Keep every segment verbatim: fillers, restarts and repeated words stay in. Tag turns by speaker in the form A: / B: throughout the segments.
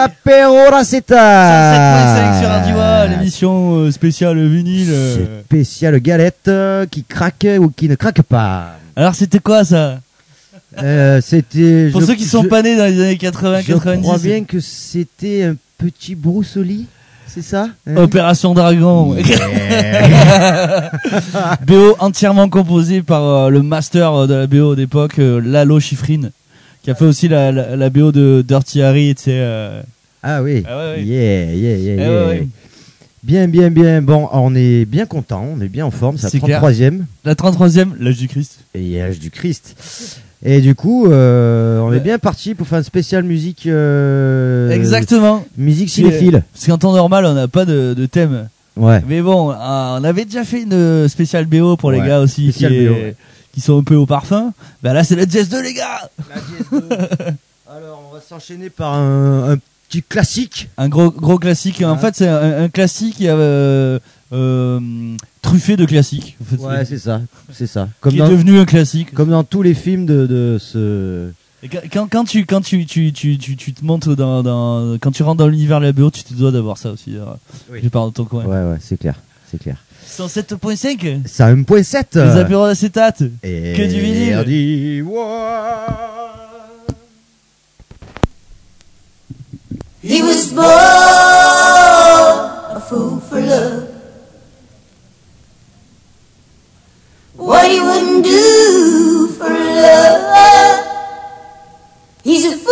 A: l'apéro Raceta.
B: cent sept point cinq sur Radio, l'émission euh, spéciale vinyle. Euh...
A: Spéciale galette euh, qui craque ou qui ne craque pas.
B: Alors c'était quoi ça?
A: euh, C'était...
B: Pour
A: je,
B: ceux qui sont
A: je,
B: pas nés dans les années quatre-vingts quatre-vingt-dix.
A: Je crois bien que c'était un petit Bruce Lee. C'est ça hein?
B: Opération Dragon. Yeah. B O entièrement composé par euh, le master de la B O d'époque, euh, Lalo Schifrin, qui a fait aussi la, la, la B O de Dirty Harry, tu sais. Euh...
A: Ah oui.
B: Ah ouais, ouais.
A: Yeah, yeah, yeah,
B: ah
A: yeah.
B: Ouais, ouais.
A: Bien, bien, bien. Bon, on est bien content, on est bien en forme. C'est la trente-troisième.
B: La trente-troisième, l'âge du Christ.
A: Et l'âge du Christ. Et du coup, euh, on ouais. est bien parti pour faire une spéciale musique. Euh,
B: Exactement.
A: Musique cinéphile.
B: Parce qu'en temps normal, on n'a pas de, de thème.
A: Ouais.
B: Mais bon, euh, on avait déjà fait une spéciale B O pour ouais. les gars aussi qui, est, B O, ouais. qui sont un peu au parfum. Bah là, c'est la Jazz deux, les gars. La Jazz deux.
A: Alors, on va s'enchaîner par un, un petit classique.
B: Un gros gros classique. Ouais. En fait, c'est un, un classique qui a euh, euh, truffé de classiques. En fait,
A: ouais, c'est ça, c'est ça. Comme
B: qui
A: dans,
B: est devenu un classique.
A: Comme dans tous les films de, de ce.
B: Et quand, quand tu quand tu tu tu tu, tu te montes dans, dans quand tu rentres dans l'univers de la B O, tu te dois d'avoir ça aussi. Oui. Je parle de ton coin.
A: Ouais ouais, c'est clair, c'est clair.
B: cent sept point cinq.
A: cent un point sept.
B: Les apéros d'acétate. Que du vinyle.
A: Dit,
C: He was born a fool for love. What he wouldn't do for love. He's a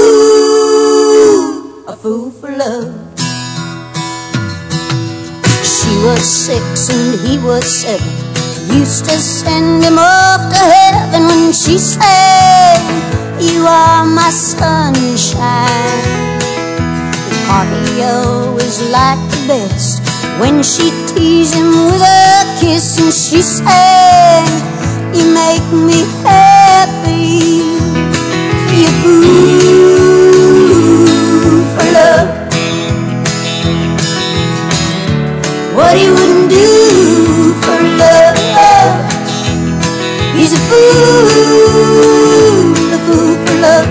C: fool, a fool for love. She was six and he was seven. Used to send him off to heaven when she said, "You are my sunshine." He always liked the best when she teased him with a kiss, and she said, "You make me happy, you fool for love." What he wouldn't do for love, he's a fool, a fool for love.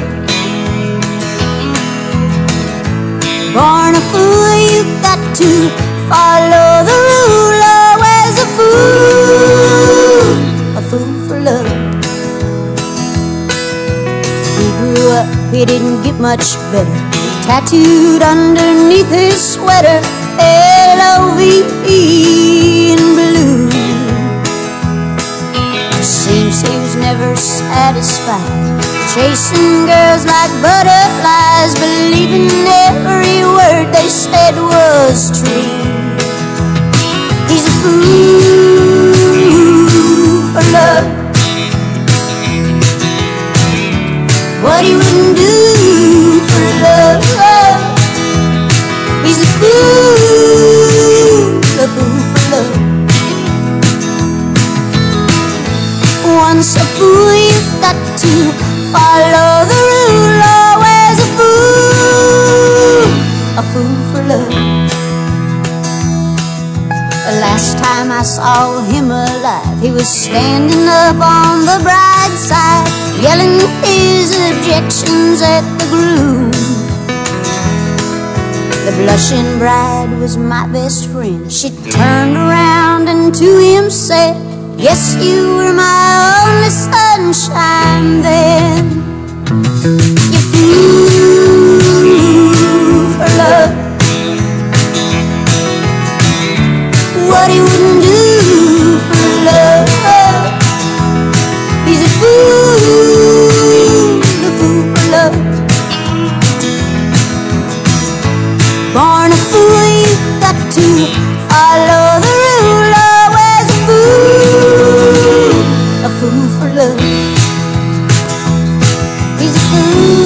C: Born a fool, you got to follow the rule. Always a fool, a fool for love. He grew up, he didn't get much better. Tattooed underneath his sweater, L O V E in blue. Seems he was never satisfied, chasing girls like butterflies, believing every word they said was true. He's a fool for love. What he wouldn't do for love. He's a fool, a fool for love. Once a fool, you've got to follow the rule. Always a fool, a fool for love. The last time I saw him alive, he was standing up on the bride's side, yelling his objections at the groom. The blushing bride was my best friend. She turned around and to him said, "Yes, you were my only sunshine then." You fool for love. What he wouldn't do for love. He's a fool, a fool for love. Born a fool, you've got to follow the rule. Always a fool, a fool for love. He's a fool.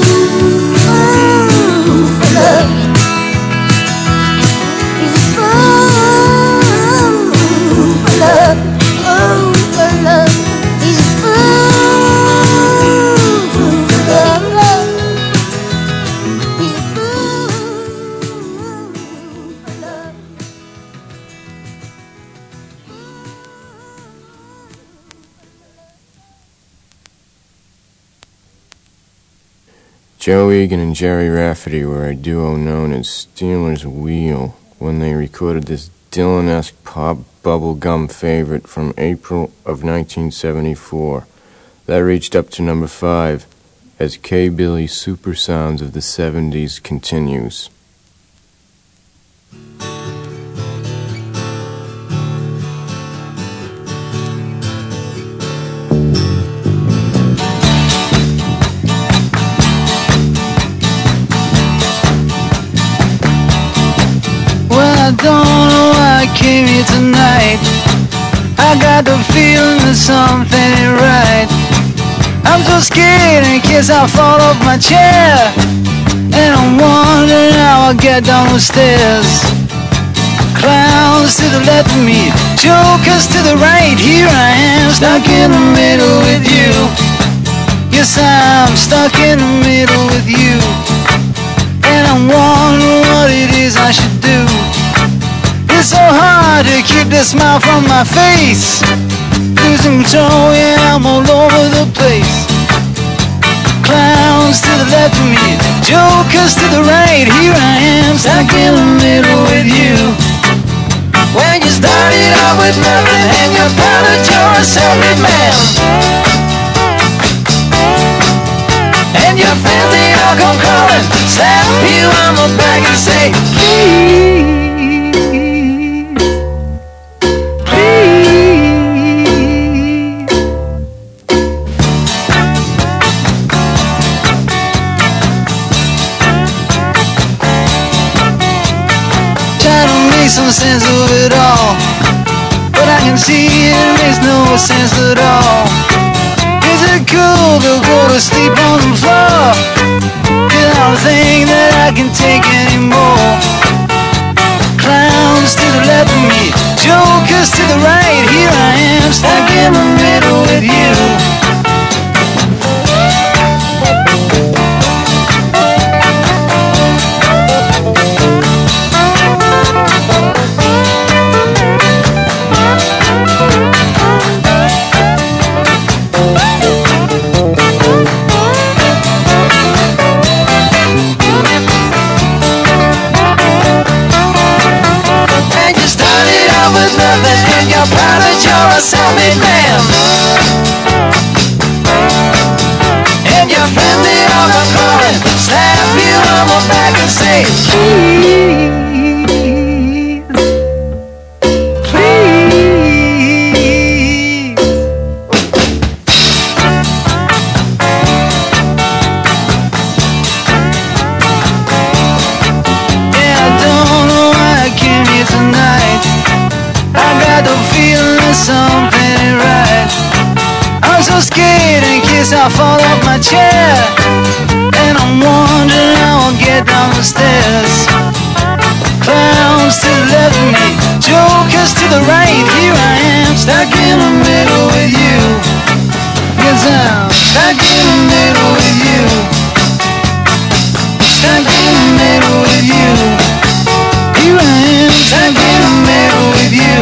D: Joe Egan and Jerry Rafferty were a duo known as Steeler's Wheel when they recorded this Dylan-esque pop bubblegum favorite from April of nineteen seventy-four. That reached up to number five as K-Billy's Super Sounds of the seventies continues.
E: I don't know why I came here tonight. I got the feeling that something ain't right. I'm so scared in case I fall off my chair, and I'm wondering how I'll get down the stairs. Clowns to the left of me, jokers to the right. Here I am, stuck in the middle with you. Yes, I'm stuck in the middle with you, and I'm wondering what it is I should do. It's so hard to keep the smile from my face. Losing control, yeah, I'm all over the place. Clowns to the left of me, jokers to the right. Here I am, stuck in the middle with you. When you started out with nothing and you found that you're a self-made man, and your friends, they all come calling, slap you on the back and say, please. Some sense of it all, but I can see it makes no sense at all. Is it cool to go to sleep on the floor? Cause I don't think that I can take anymore. Clowns to the left of me, jokers to the right. Here I am, stuck in the middle with you. And you're proud that you're a self-made man, and your friends, they all come calling, slap you on the back and say, please, please. Yeah, I don't know why I came here tonight. I got the feeling that something ain't right. I'm so scared in case I fall off my chair, and I'm wondering how I'll get down the stairs. Clowns to the left of me, jokers to the right. Here I am, stuck in the middle with you. Yes, I'm stuck in the middle with you. Stuck in the middle with you. Here I am, stuck in the middle with you.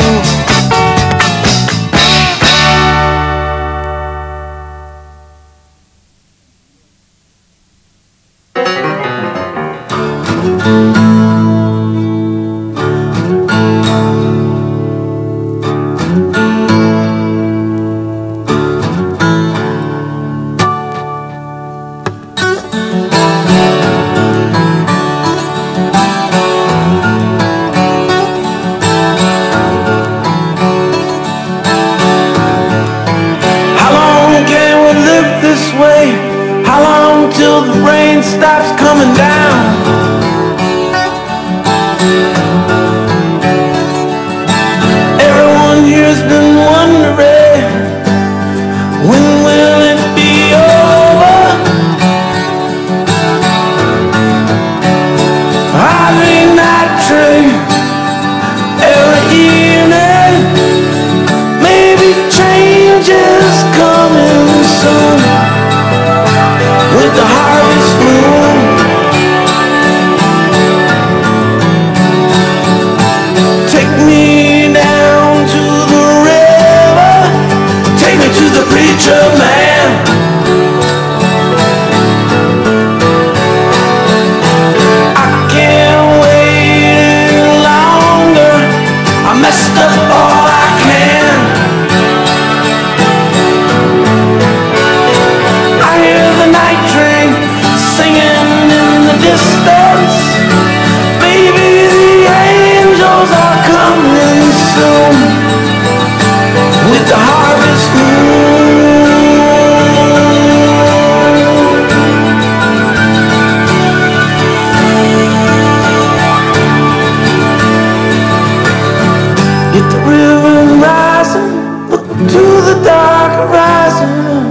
E: river rising, look to the dark horizon.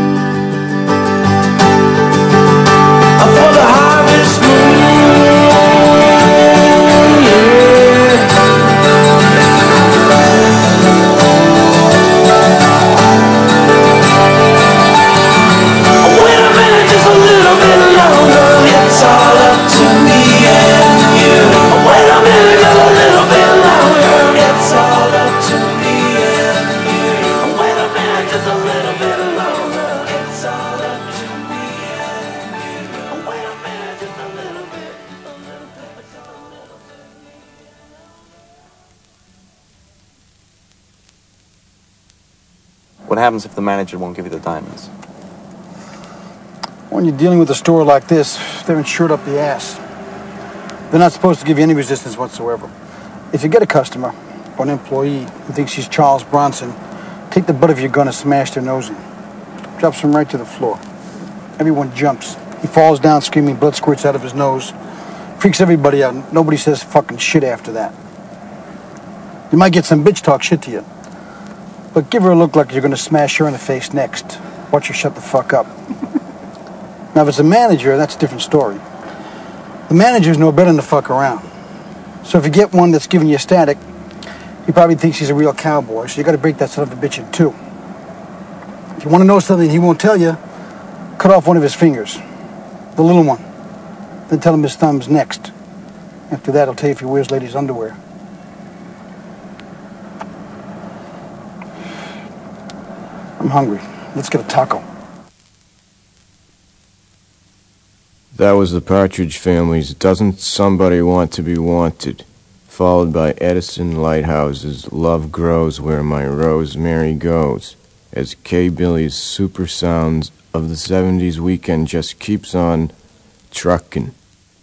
E: For the harvest moon, yeah. Wait a minute, just a little bit longer. It's all up to me and you. Wait a minute, just a little bit longer. It's all up to me and you. Wait a minute, just a little bit longer. It's all up to me and you. Wait a minute, just a little bit, a little bit, just a little bit.
F: What happens if the manager won't give you the diamonds?
G: When you're dealing with a store like this, they're insured up the ass. They're not supposed to give you any resistance whatsoever. If you get a customer or an employee who thinks he's Charles Bronson, take the butt of your gun and smash their nose in. Drops him right to the floor. Everyone jumps. He falls down screaming, blood squirts out of his nose. Freaks everybody out. Nobody says fucking shit after that. You might get some bitch talk shit to you. But give her a look like you're gonna smash her in the face next. Watch her shut the fuck up. Now, if it's a manager, that's a different story. The managers know better than to fuck around. So if you get one that's giving you static, he probably thinks he's a real cowboy, so you gotta break that son of a bitch in two. If you wanna know something he won't tell you, cut off one of his fingers. The little one. Then tell him his thumb's next. After that, he'll tell you if he wears ladies' underwear. I'm hungry. Let's get a taco.
D: That was the Partridge Family's Doesn't Somebody Want to Be Wanted, followed by Edison Lighthouse's Love Grows Where My Rosemary Goes, as K-Billy's super sounds of the seventies weekend just keeps on truckin'.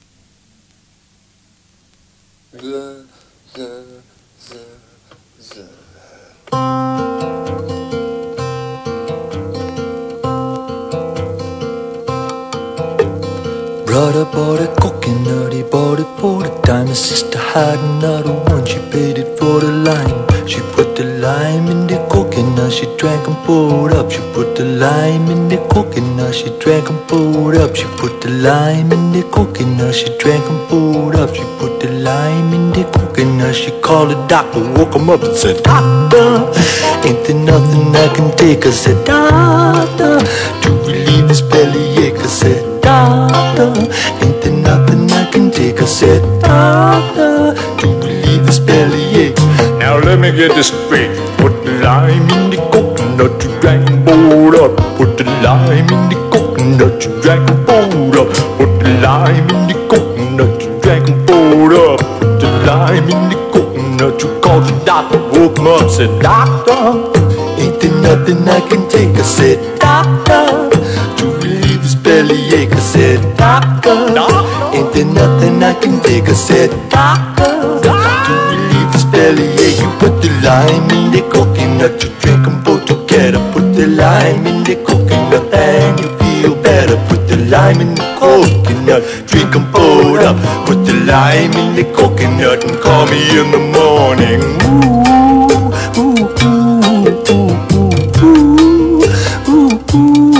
E: Brother bought a coconut, he bought it for the dime. His sister had another one, she paid it for the lime. She put the lime in the coconut, she drank and poured up. She put the lime in the coconut, she drank and poured up. She put the lime in the coconut, she drank and poured up. She put the lime in the coconut, she called the doctor, woke him up and said, Doctor, ain't there nothing I can take? I said, Doctor, to relieve this bellyache. I said, Doctor, ain't there nothing I can take? I said, Doctor, to relieve this bellyache. Now let me get this straight. Put the lime in the coconut, you drank and poured up. Put the lime in the coconut, you drank and poured up. Put the lime in the coconut, you drank and poured up. Put the lime in the coconut, you called the doctor, woke him up, said, Doctor, ain't there nothing I can take? I said, Doctor, to relieve this bellyache. I said, Doctor, ain't there nothing I can take? I said, Doctor, to relieve this bellyache. You put the lime in the coconut, you drink them both together. Put the lime in the coconut and you feel better. Put the lime in the coconut, drink them both up. Put the lime in the coconut and call me in the morning. Ooh, ooh, ooh, ooh, ooh, ooh, ooh.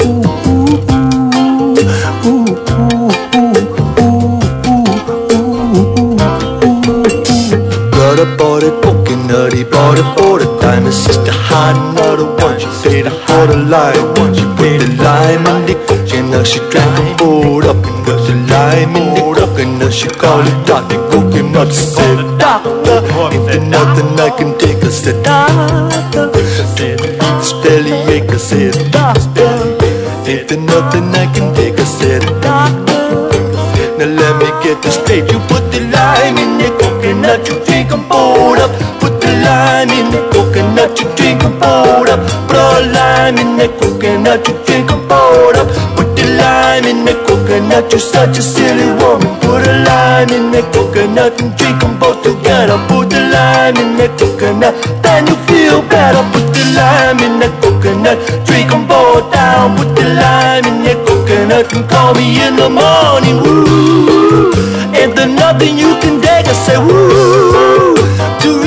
E: Brother bought a coconut, he bought it for the dime. His sister had another one, she paid it for the lime. She put the lime in the coconut, she drank and poured up. And put the lime in the coconut, she called it Doctor Coconut. She said, Doctor, ain't there nothing I can take? I said, Doctor, to relieve this bellyache. I said, Doctor, ain't there nothing I can take? I said, Doctor, now let me get this straight. You put the lime in the coconut, you drink and pour up. Put the lime in the coconut, you drink and pour up. Put a lime in the coconut, you drink and pour up. Put the lime in the coconut, you're such a silly woman. Put a lime in the coconut and drink them both together. Put the lime in the coconut, then you feel better. Put the lime in the coconut, drink them both down. Put the lime in the coconut and call me in the morning. Woo, ain't there nothing you can take? I say woo, to relieve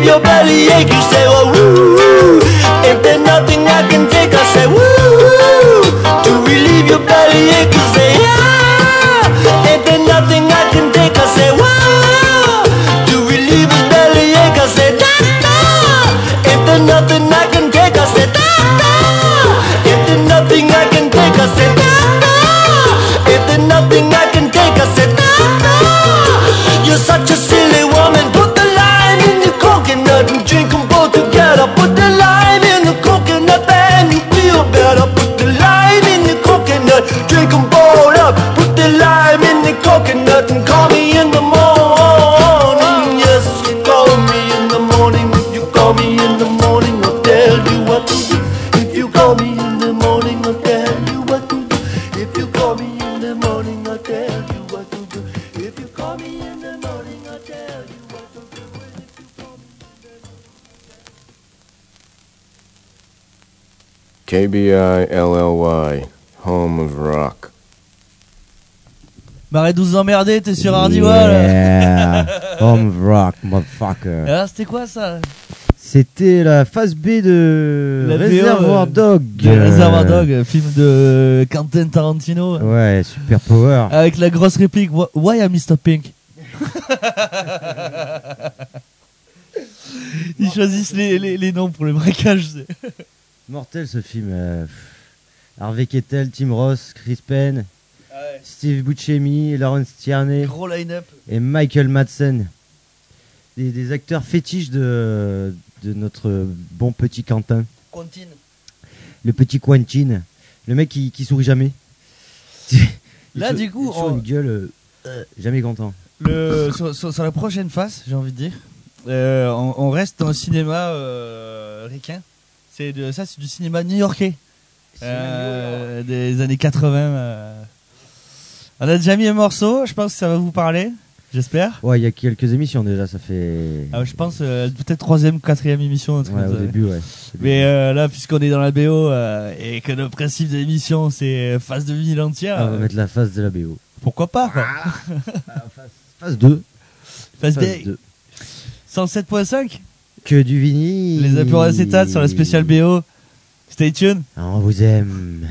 H: your belly ache, you say, well, woo. If there's nothing I can take, I say, woo. To relieve your belly ache, you say, yeah. If there's nothing I can take, I say, woo. To relieve his belly ache, I say, da da. If there's nothing I can take, I say, da da. If there's nothing I can take, I say, da da. If there's nothing I can take, I say, da da. You're such a silly woman. Put the lime in the coconut and drink them both together. Put the lime in the coconut and you feel better. Put the lime in the coconut, drink them both up. Put the lime in the coconut and call me in the morning. Yes, you call me in the morning. If you call me in the morning, I'll tell you what to do. If you call me in the morning, I'll tell you what to do. If you call me in the morning, I'll tell you what to do. If you call me in the morning, I'll tell you what to do. And if you call me in the
D: K B I L L Y, home of rock.
B: Bah arrête de vous emmerder, t'es sur Hardy Wall.
A: Yeah. Home of rock, motherfucker.
B: Alors c'était quoi ça?
A: C'était la phase B de
B: La B O,
A: Reservoir
B: euh,
A: Dog.
B: de Reservoir Dog, film de Quentin Tarantino.
A: Ouais, super power.
B: Avec la grosse réplique, Wh- Why I'm mister Pink? Ils choisissent les, les, les noms pour les braquages. c'est-
A: Mortel ce film. euh, pff. Harvey Keitel, Tim Ross, Chris Penn, Steve Buscemi, Lawrence Tierney
B: Gros line-up.
A: et Michael Madsen. Des, des acteurs fétiches de, de notre bon petit Quentin.
B: Quentin.
A: Le petit Quentin. Le mec qui, qui sourit jamais.
B: Là,
A: Il
B: du
A: a
B: coup,
A: toujours
B: on-
A: une gueule euh, euh, jamais content.
B: Le, sur, sur, sur la prochaine phase, j'ai envie de dire, euh, on, on reste dans le cinéma euh, ricain. C'est de, ça, c'est du cinéma new-yorkais. Euh, des années quatre-vingts. euh. On a déjà mis un morceau, je pense que ça va vous parler, j'espère.
A: Ouais, il y a quelques émissions déjà, ça fait.
B: Ah, je pense euh, peut-être troisième, quatrième émission. un truc
A: Ouais,
B: comme
A: au
B: ça.
A: début, ouais.
B: Mais euh, là, puisqu'on est dans la B O euh, et que le principe de l'émission c'est phase de vinyle entière,
A: Ah, on va
B: euh,
A: mettre la phase de la B O.
B: pourquoi pas quoi.
A: Phase deux.
B: Phase
A: Phase
B: B.
A: deux.
B: cent sept point cinq.
A: Que du vinyle.
B: Les apéros acétates sur la spéciale B O. Stay tuned.
A: Ah, on vous aime.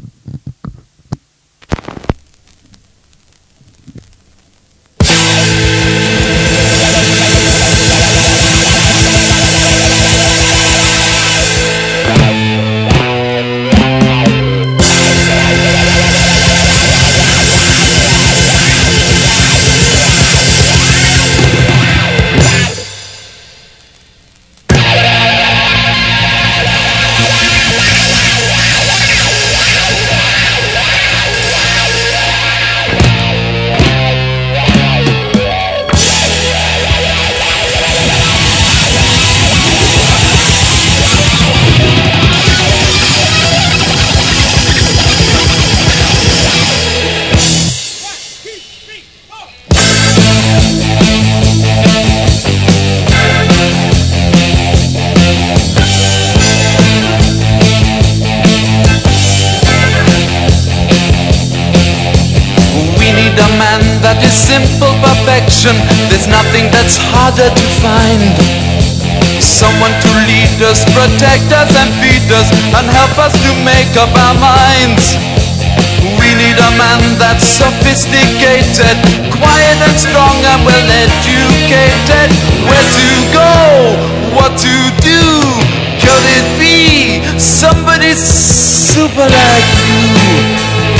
E: That is simple perfection. There's nothing that's harder to find. Someone to lead us, protect us and feed us and help us to make up our minds. We need a man that's sophisticated, quiet and strong and well educated. Where to go, what to do? Could it be somebody super like you?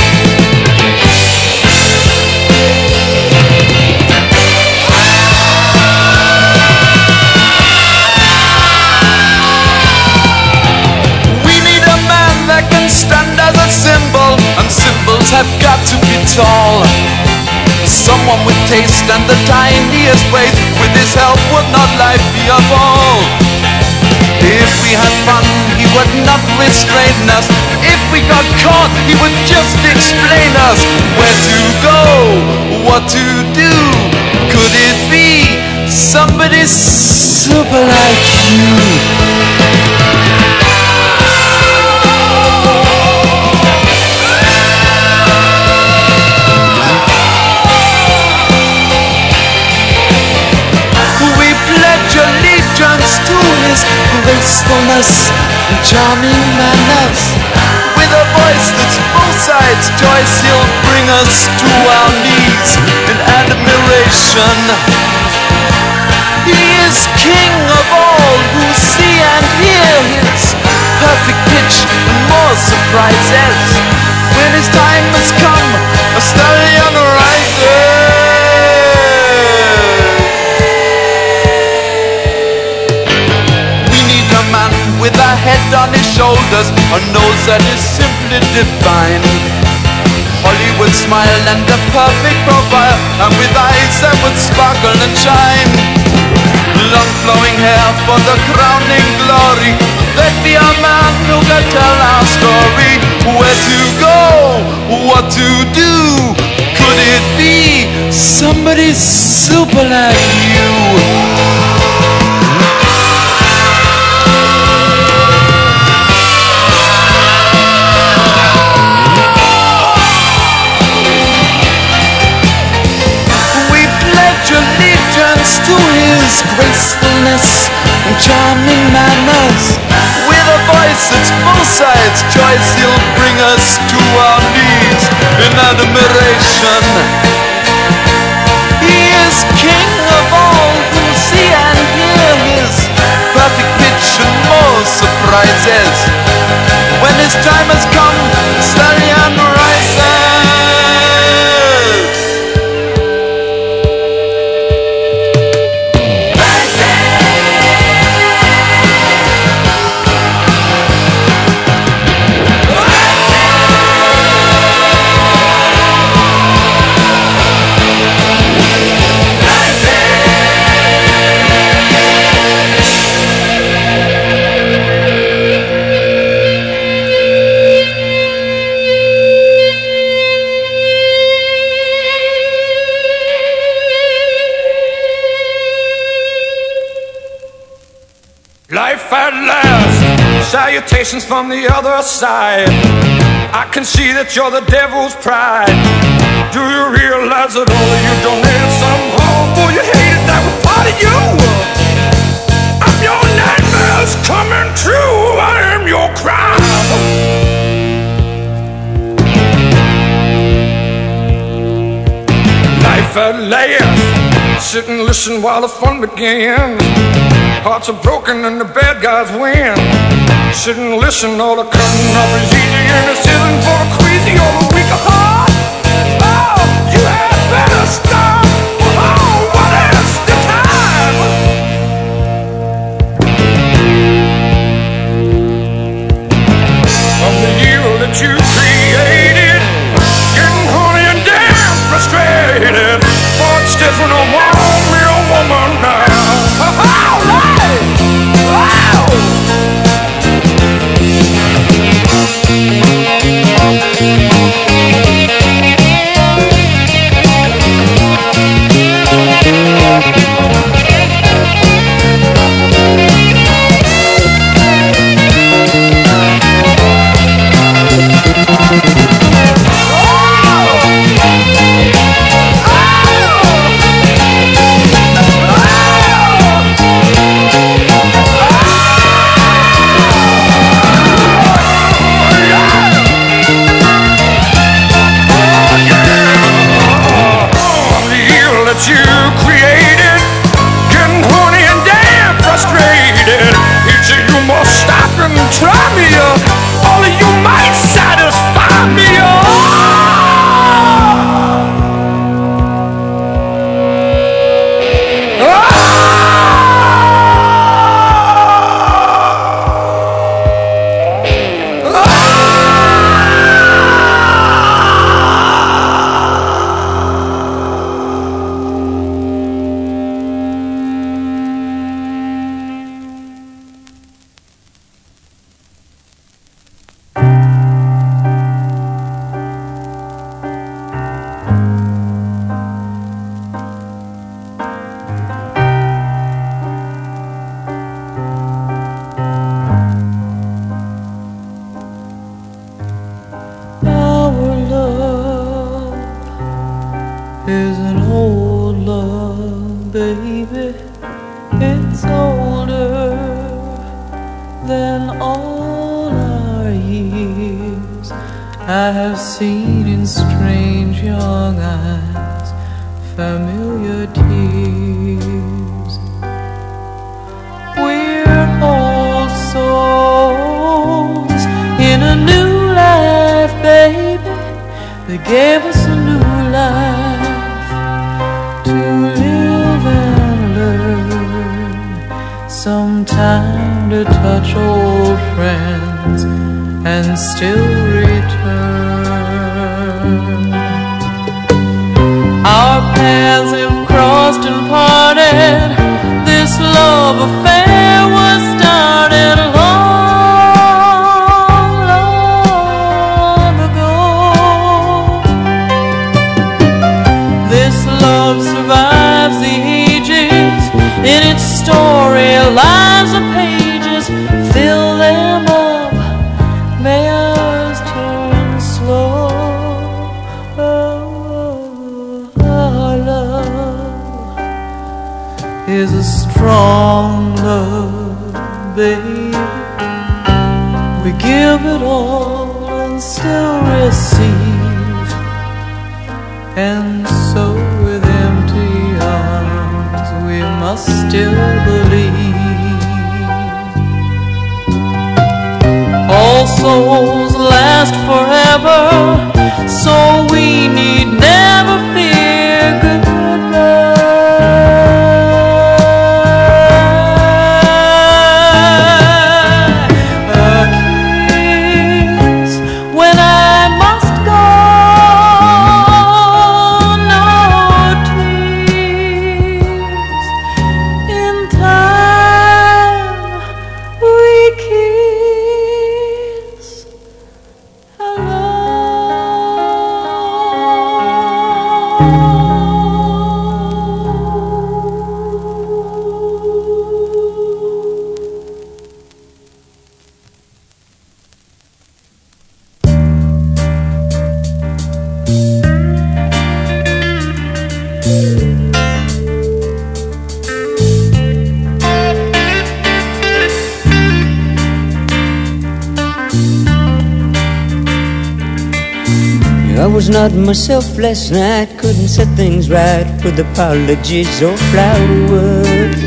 E: Stand as a symbol, and symbols have got to be tall. Someone with taste and the tiniest waist, with his help would not life be a ball. If we had fun, he would not restrain us. If we got caught, he would just explain us where to go, what to do. Could it be somebody super like you? thanks to his gracefulness and charming manners. With a voice that's both sides choice, he'll bring us to our knees in admiration. He is king of all who see and hear his perfect pitch and more surprises. When his time has come, a stallion rises. We need a man with a head on his shoulders, a nose that is simply divine, Hollywood smile and a perfect profile, and with eyes that would sparkle and shine. Long flowing hair for the crowning glory. Let be a man who can tell our story. Where to go, what to do. Could it be somebody super like you? To his gracefulness and charming manners. With a voice that's both sides choice, he'll bring us to our knees in admiration. He is king of all who see and hear his perfect pitch and more surprises. When his time has come, stallion rises.
I: Life at last, salutations from the other side. I can see that you're the devil's pride. Do you realize that all of you donated somehow? For you hated that was part of you. I'm your nightmares coming true. I am your crime. Life at last, sit and listen while the fun begins. Hearts are broken and the bad guys win. Sit and listen, all the cutting up is easy, and this isn't for the queasy or the weak of heart. Oh, you had better stop. Oh, what is the time? From the year that you created, getting horny and damn frustrated. What's different on one real woman now? Try me, uh, all of you might satisfy me, uh.
E: It's older than all our years. I have seen in strange young eyes familiar tears. We're old souls in a new life, baby. They gave us a new life to live and learn. Some time to touch old friends and still return. Our paths have crossed and parted. This love affair was started long, long ago. This love survives the ages. In its story lies the pages. Fill them up, may ours turn slow. Our love is a strong love, babe. We give it all and still receive, and so with empty arms we must still believe. All souls last forever, so we need never fear goodbye. A kiss when I must go, no tears. In time we kiss
J: I was not myself last night, couldn't set things right with apologies or flowers.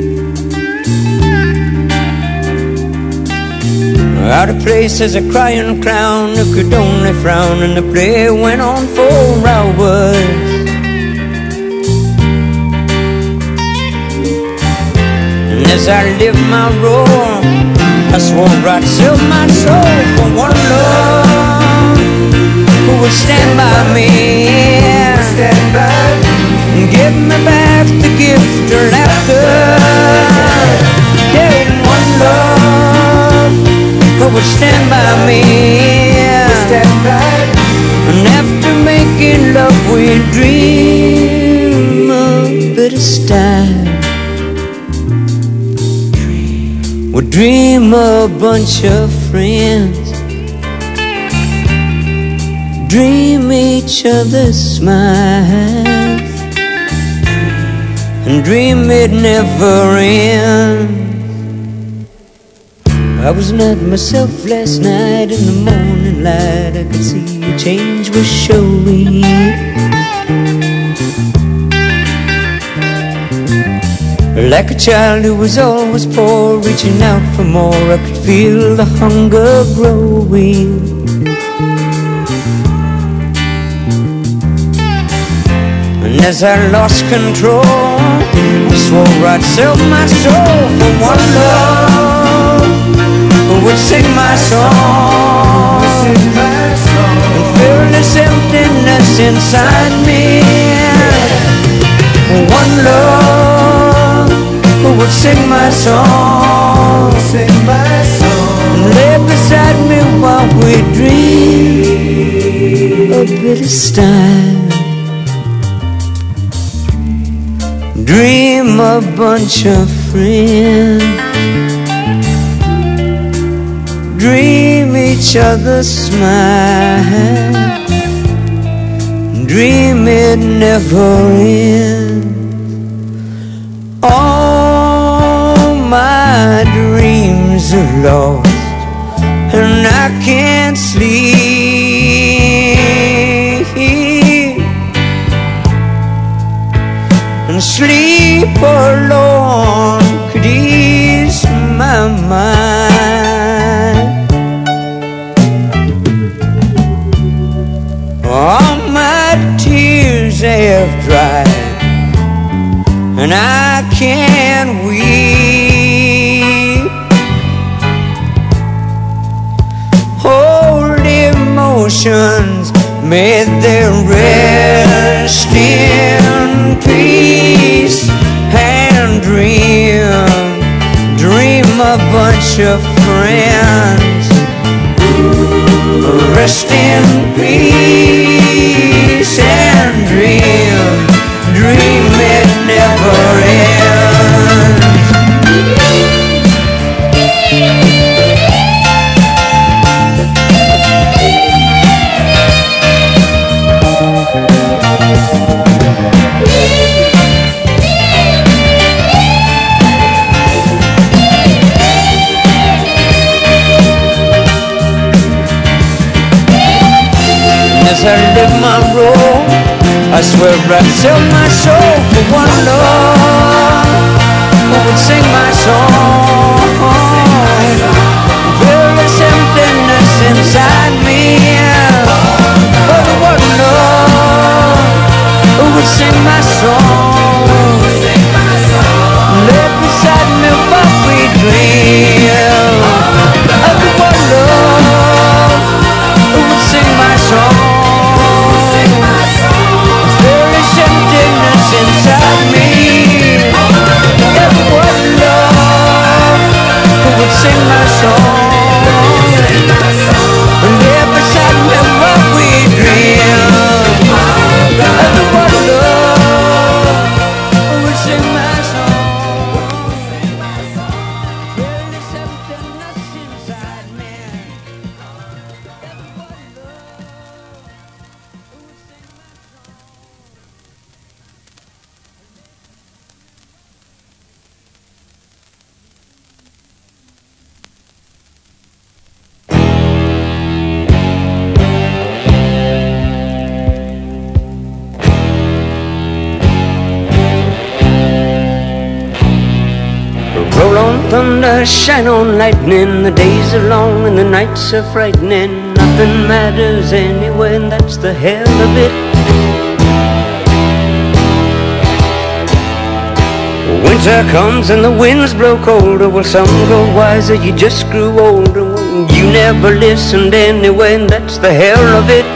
J: Out of place as a crying clown who could only frown, and the play went on for hours. And as I lived my role, I swore I'd sell my soul for one love who would stand by me, stand by me, and give me back the gift of laughter. Yeah, one love who would stand by me, stand by me, and after making love we dream of better style. We dream a bunch of friends, dream each other's smiles, and dream it never ends. I was not myself last night. In the morning light I could see a change was showing. Like a child who was always poor, reaching out for more, I could feel the hunger growing. And as I lost control, I swore I'd sell my soul for one love who would sing my song, and fill this emptiness inside me. One love who would sing my song, and lay beside me while we dream a bit of style. Dream a bunch of friends, dream each other's smile, dream it never ends. Oh, lost, and I can't sleep, and sleep alone could ease my mind. All my tears have dried, and I can't weep. Old emotions made their rest in peace, and dream, dream a bunch of friends. Rest in peace and dream, dream it never ends. As I live my role, I swear I'd sell my soul for one love who would sing my song. There is emptiness inside me for the one love who would sing my song. Lay beside me while we dream of the one love who would sing my song. Inside me, everyone love who would sing my song, and there beside me while we dream. Everyone love who would sing my song. There is emptiness inside me. Everyone love who would sing my song. Roll on thunder, shine on lightning. The days are long and the nights are frightening. Nothing matters anyway, and that's the hell of it. Winter comes and the winds blow colder. Well, some grow wiser, you just grew older. Well, you never listened anyway, and that's the hell of it.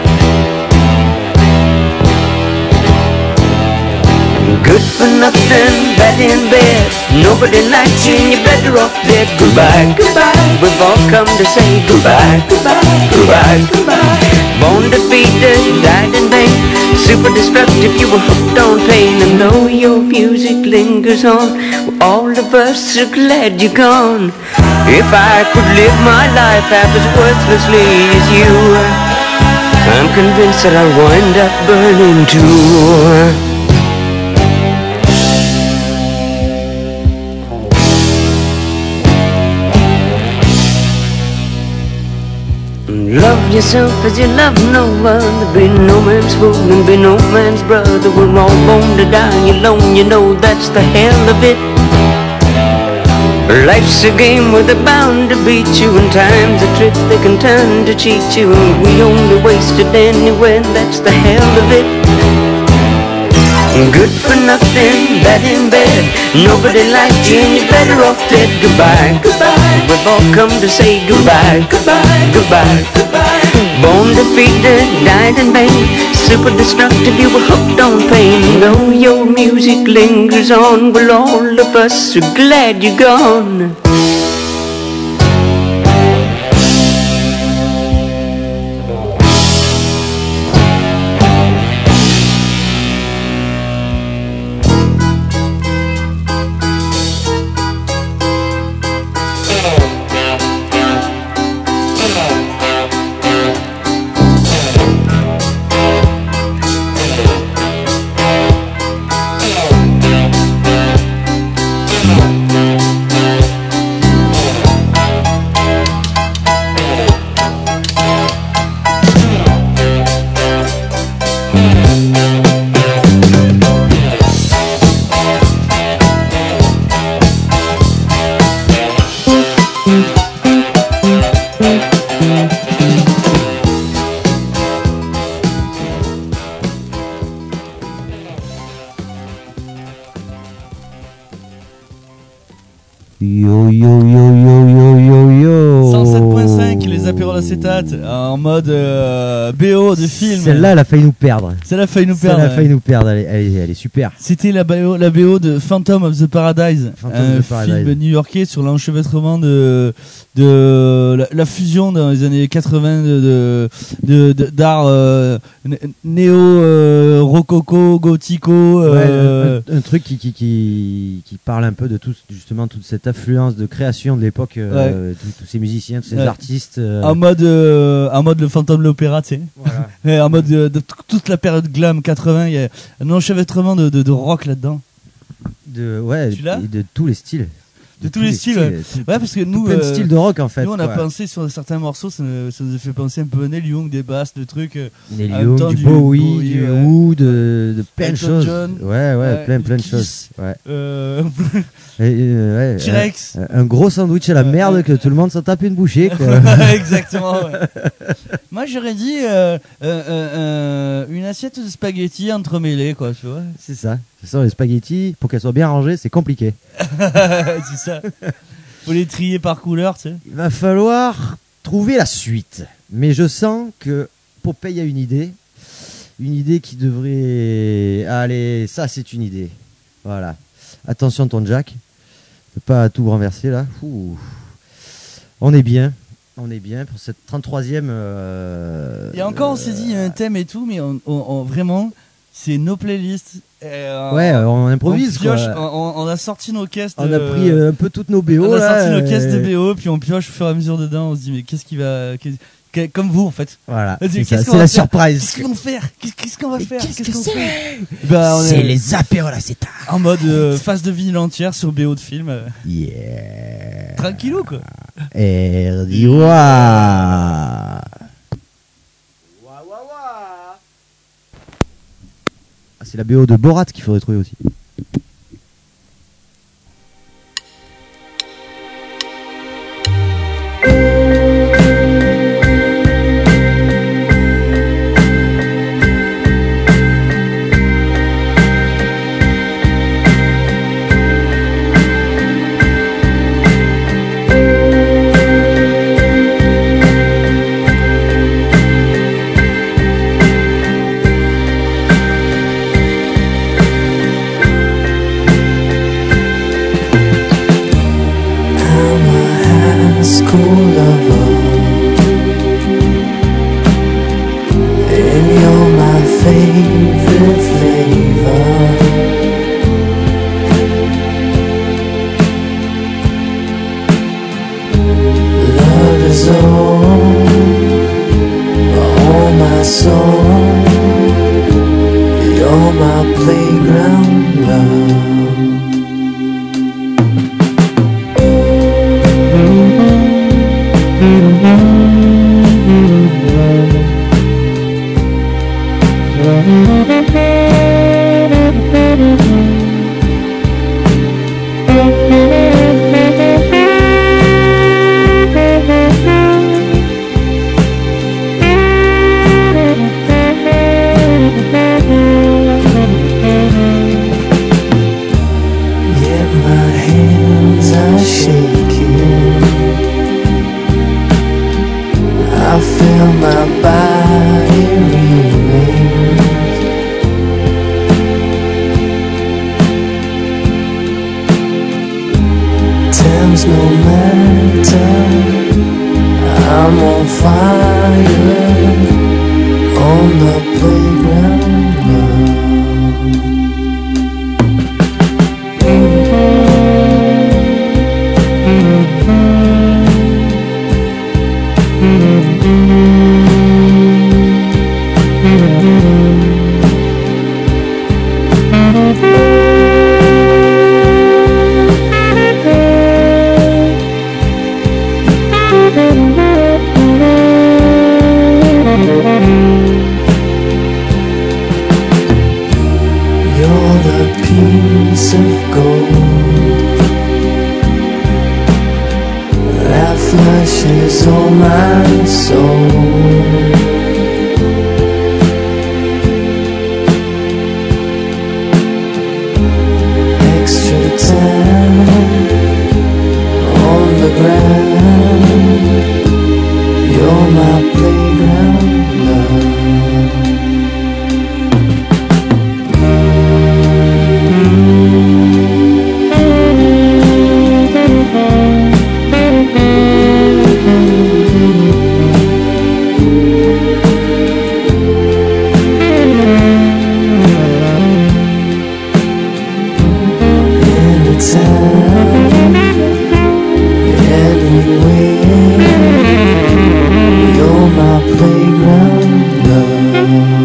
J: Good for nothing, bad in bed. Nobody likes you and you're better off dead. Goodbye, goodbye, we've all come to say goodbye, goodbye, goodbye, goodbye. Born defeated, died in vain. Super destructive, you were hooked on pain. And though your music lingers on, well, all of us are glad you're gone. If I could live my life half as worthlessly as you, I'm convinced that I'll wind up burning too. Love yourself as you love no other. Be no man's fool and be no man's brother. We're all born to die alone, you know that's the hell of it. Life's a game where they're bound to beat you, and time's a trick they can turn to cheat you. And we only waste it anyway, and that's the hell of it. Good for nothing, bad in bed. Nobody liked you and you're better off dead. Goodbye, goodbye, we've all come to say goodbye, goodbye, goodbye, goodbye. Born defeated, died in vain. Super destructive, you were hooked on pain. Though your music lingers on, well, all of us are glad you're gone.
A: Yo yo yo yo yo yo yo.
B: cent sept point cinq, les apéros d'acétate en mode euh, B O de film.
A: Celle-là, elle a failli nous perdre.
B: Celle-là a failli nous
A: Celle-là
B: perdre.
A: a failli nous perdre. Elle est, elle est, elle est super.
B: C'était la B O, la B O de Phantom of the Paradise,
A: Phantom
B: un
A: of the Paradise.
B: film new-yorkais sur l'enchevêtrement de de la, la fusion dans les années quatre-vingts de de, de d'art euh, néo euh, rococo gothico. Euh,
A: Ouais, un, un truc qui, qui qui qui parle un peu de tout justement toute cette affluence de création de l'époque, euh,
B: Ouais.
A: tous tous ces musiciens, tous ces
B: Ouais.
A: artistes. euh,
B: En mode, euh, en mode le fantôme de l'opéra, tu sais.
A: Voilà.
B: Et en mode de, de t- toute la période glam quatre-vingts, il y a un enchevêtrement de, de, de rock là-dedans.
A: de ouais,
B: Tu l'as
A: et de tous les styles.
B: De tous les styles, ouais.
A: tout-
B: Ouais, parce que
A: tout
B: nous,
A: plein de
B: euh,
A: styles de rock en fait.
B: Nous, on a
A: quoi.
B: pensé sur certains morceaux, ça nous, ça nous a fait penser un peu à Neil Young, des basses, des trucs. euh,
A: Neil
B: en même
A: Young,
B: temps,
A: du Bowie, du
B: ouais.
A: Who, de, de plein de
B: Elton
A: choses.
B: John.
A: Ouais, ouais,
B: Ouais,
A: plein, plein de
B: Kiss.
A: choses. Ouais.
B: Euh,
A: Et, euh, ouais,
B: T-Rex.
A: Un, un gros sandwich à la merde que tout le monde s'en tape une bouchée. Quoi.
B: Exactement. Ouais. Moi, j'aurais dit euh, euh, euh, euh, une assiette de spaghettis entremêlées, quoi, tu vois.
A: C'est ça. C'est ça, les spaghettis, pour qu'elles soient bien rangées, c'est compliqué.
B: C'est ça. Faut les trier par couleur, tu sais.
A: Il va falloir trouver la suite. Mais je sens que Popeye a une idée. Une idée qui devrait... Allez, ça c'est une idée. Voilà. Attention ton Jack. Ne pas tout renverser là. Ouh. On est bien. On est bien pour cette trente-troisième... Euh...
B: Et encore, on s'est dit, il y a un thème et tout, mais on, on- on- vraiment, c'est nos playlists. Et, euh,
A: Ouais, on improvise,
B: on, pioche,
A: quoi.
B: on, on a sorti nos caisses de...
A: On a pris euh, un peu toutes nos B O
B: On a
A: là.
B: sorti nos caisses de
A: euh,
B: B O, puis on pioche au fur et à mesure dedans, on se dit, mais qu'est-ce qui va... qu'est- que- Comme vous, en fait.
A: Voilà,
B: On se dit,
A: c'est
B: qu'est-ce
A: ça,
B: qu'on
A: c'est
B: va
A: la
B: faire
A: surprise.
B: Qu'est-ce qu'ils vont faire Qu'est-ce qu'est-ce qu'on va faire
A: qu'est-ce
B: Qu'est-ce
A: que
B: qu'on
A: c'est
B: fait Bah, on
A: C'est
B: est
A: les apéros d'acétate.
B: en mode euh, face de vinyle entière sur B O de film. euh,
A: Yeah.
B: Tranquillou, quoi.
A: Erdiwa. Ah, c'est la B O de Borat qu'il faudrait trouver aussi.
J: School lover, and you're my favorite flavor. Love is all, all my soul. You're my playground love. Yet my hands are shaking. I feel my body reeling. Time's no matter. I'm on fire on the playground now. You're the piece of gold that flushes all my soul. Extra time time. Anyway, you're my playground love.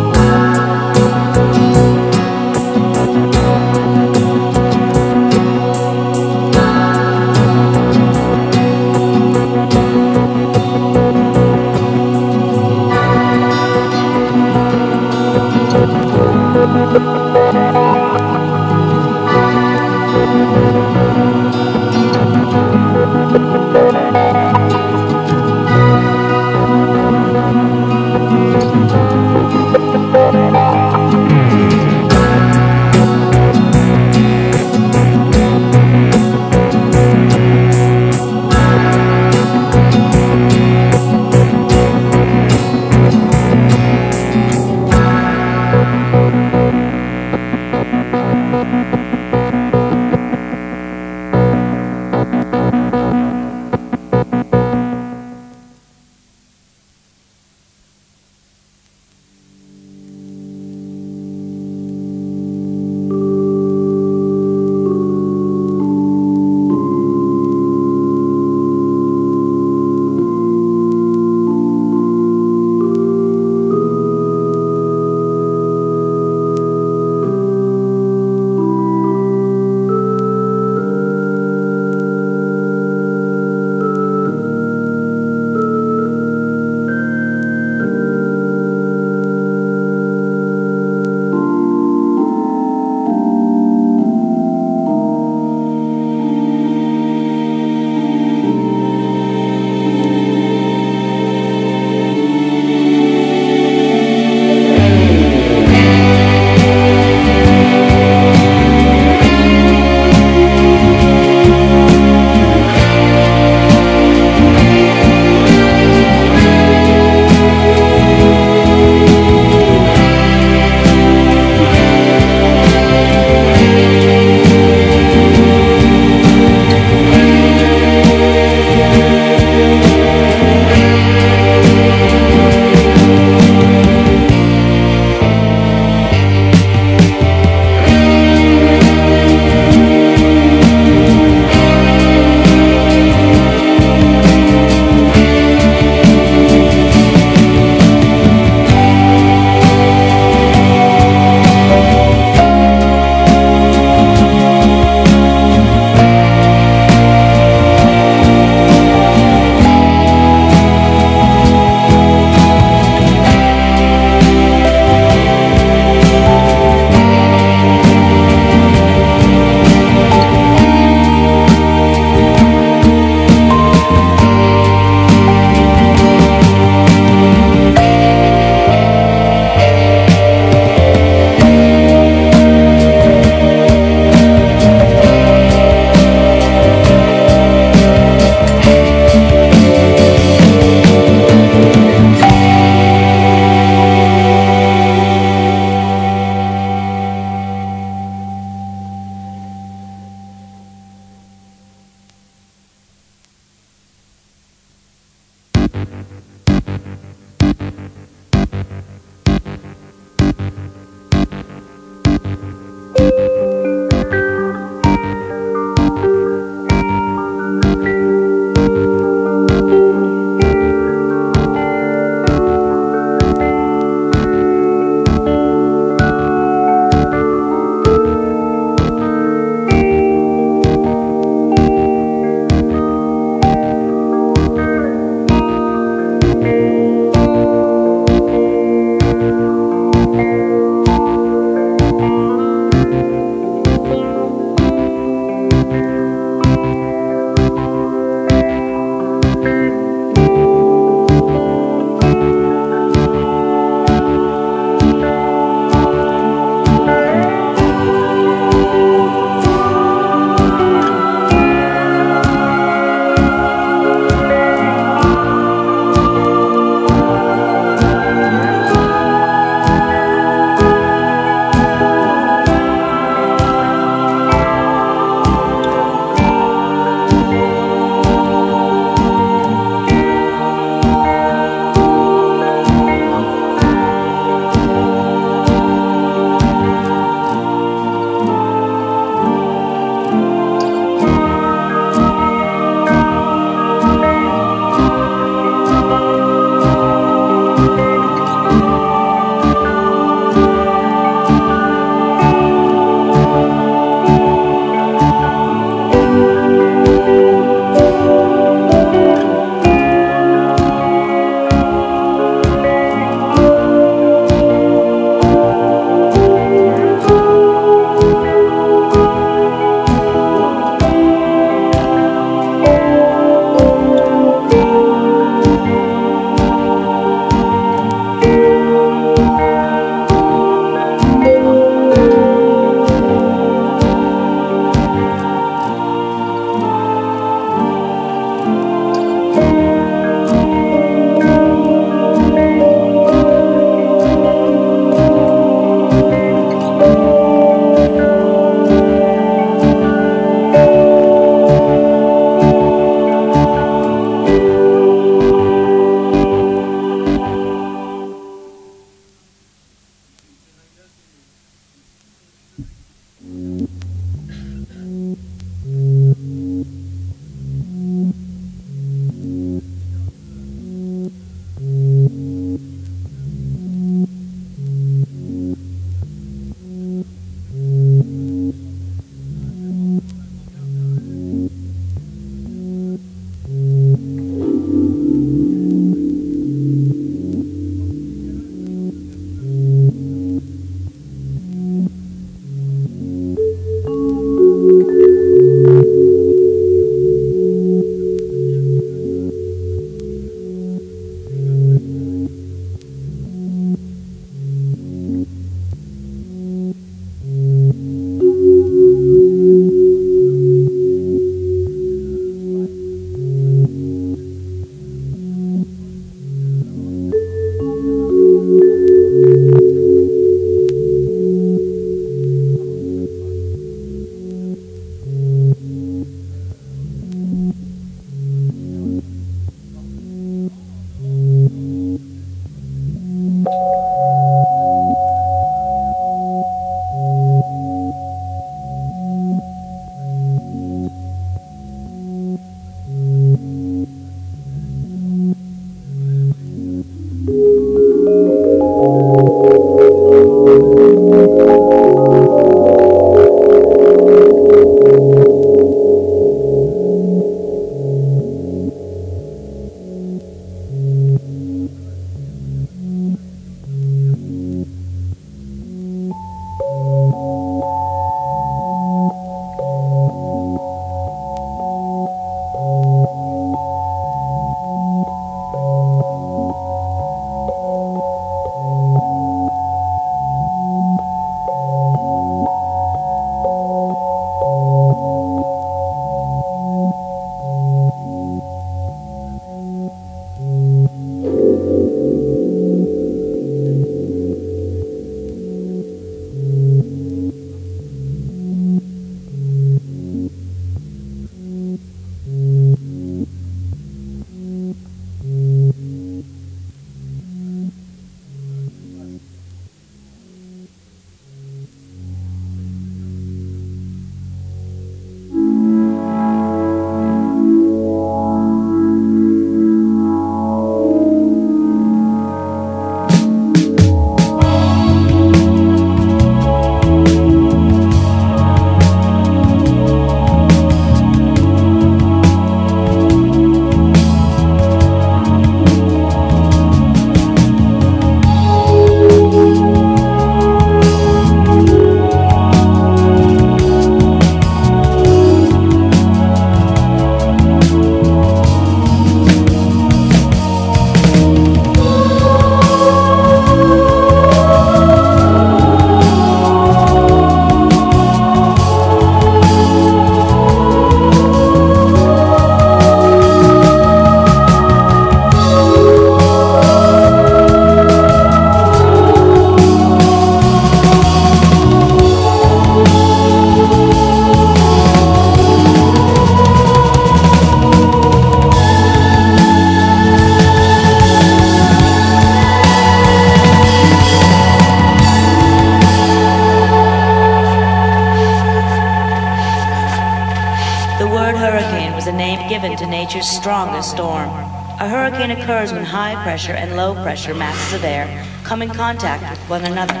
K: nature's strongest storm. A hurricane occurs when high pressure and low pressure masses of air come in contact with one another.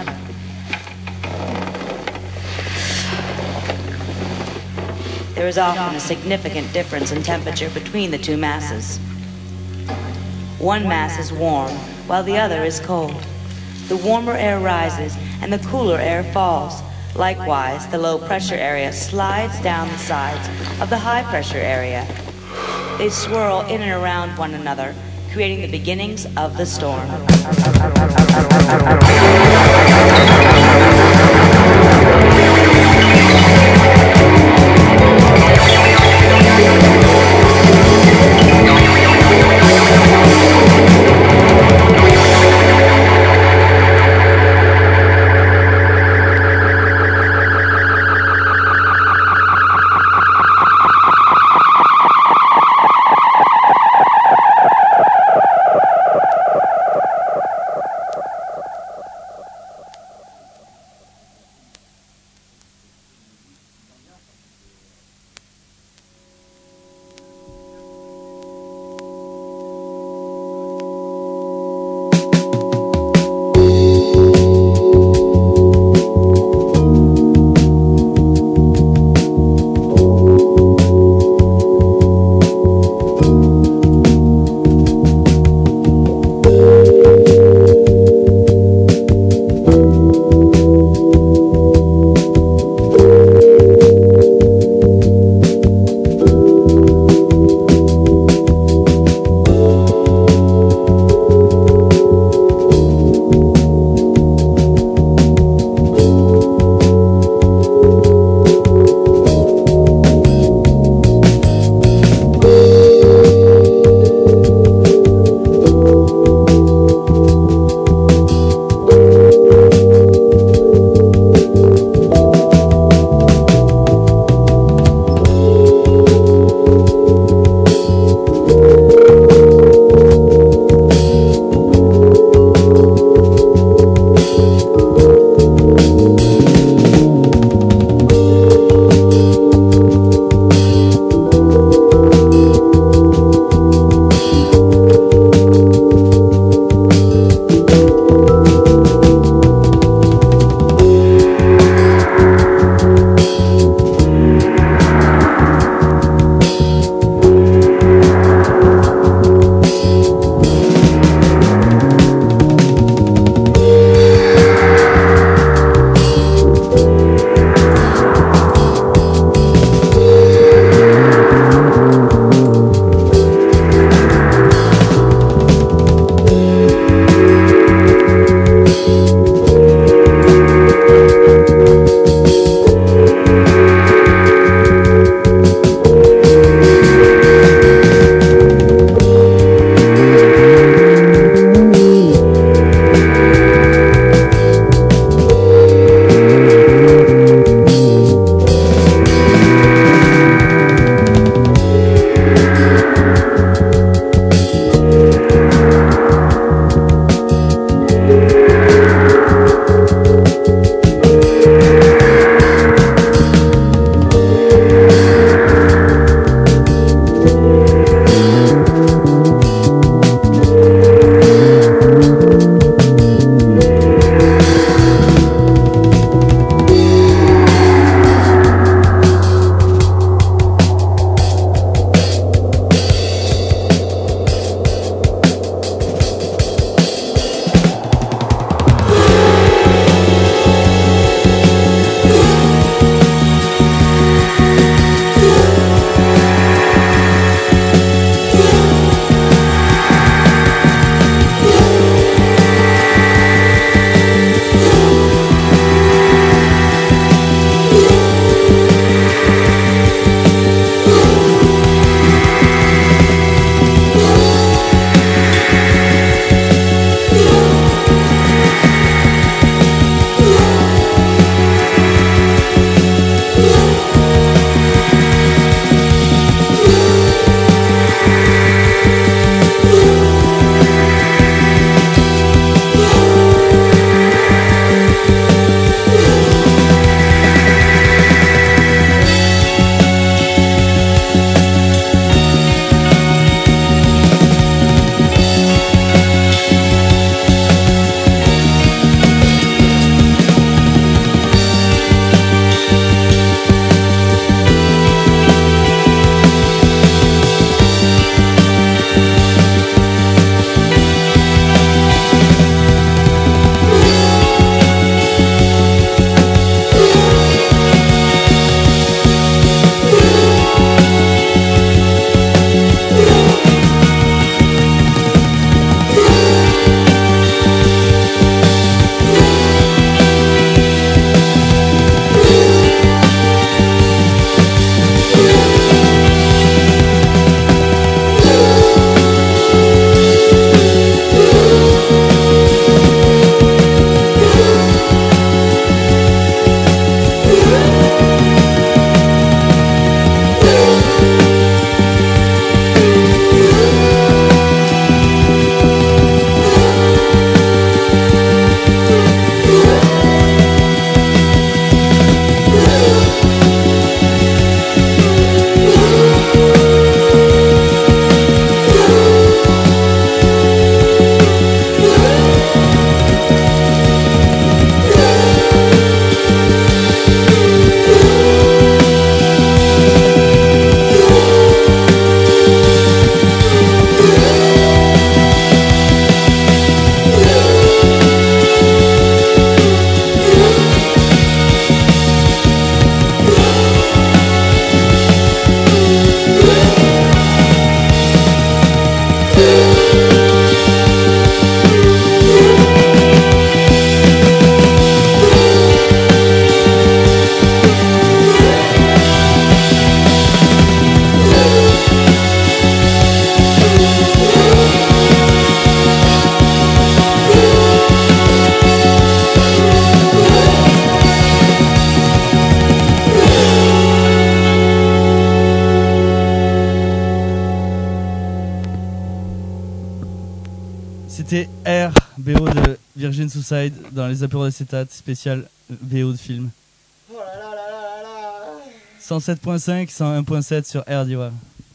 K: There is often a significant difference in temperature between the two masses. One mass is warm, while the other is cold. The warmer air rises and the cooler air falls. Likewise, the low pressure area slides down the sides of the high pressure area. They swirl in and around one another, creating the beginnings of the storm.
B: C'était R, B O de Virgin Suicide dans les apéros d'acétate, spécial B O de film. cent sept point cinq, cent un point sept sur R d'Ivoire.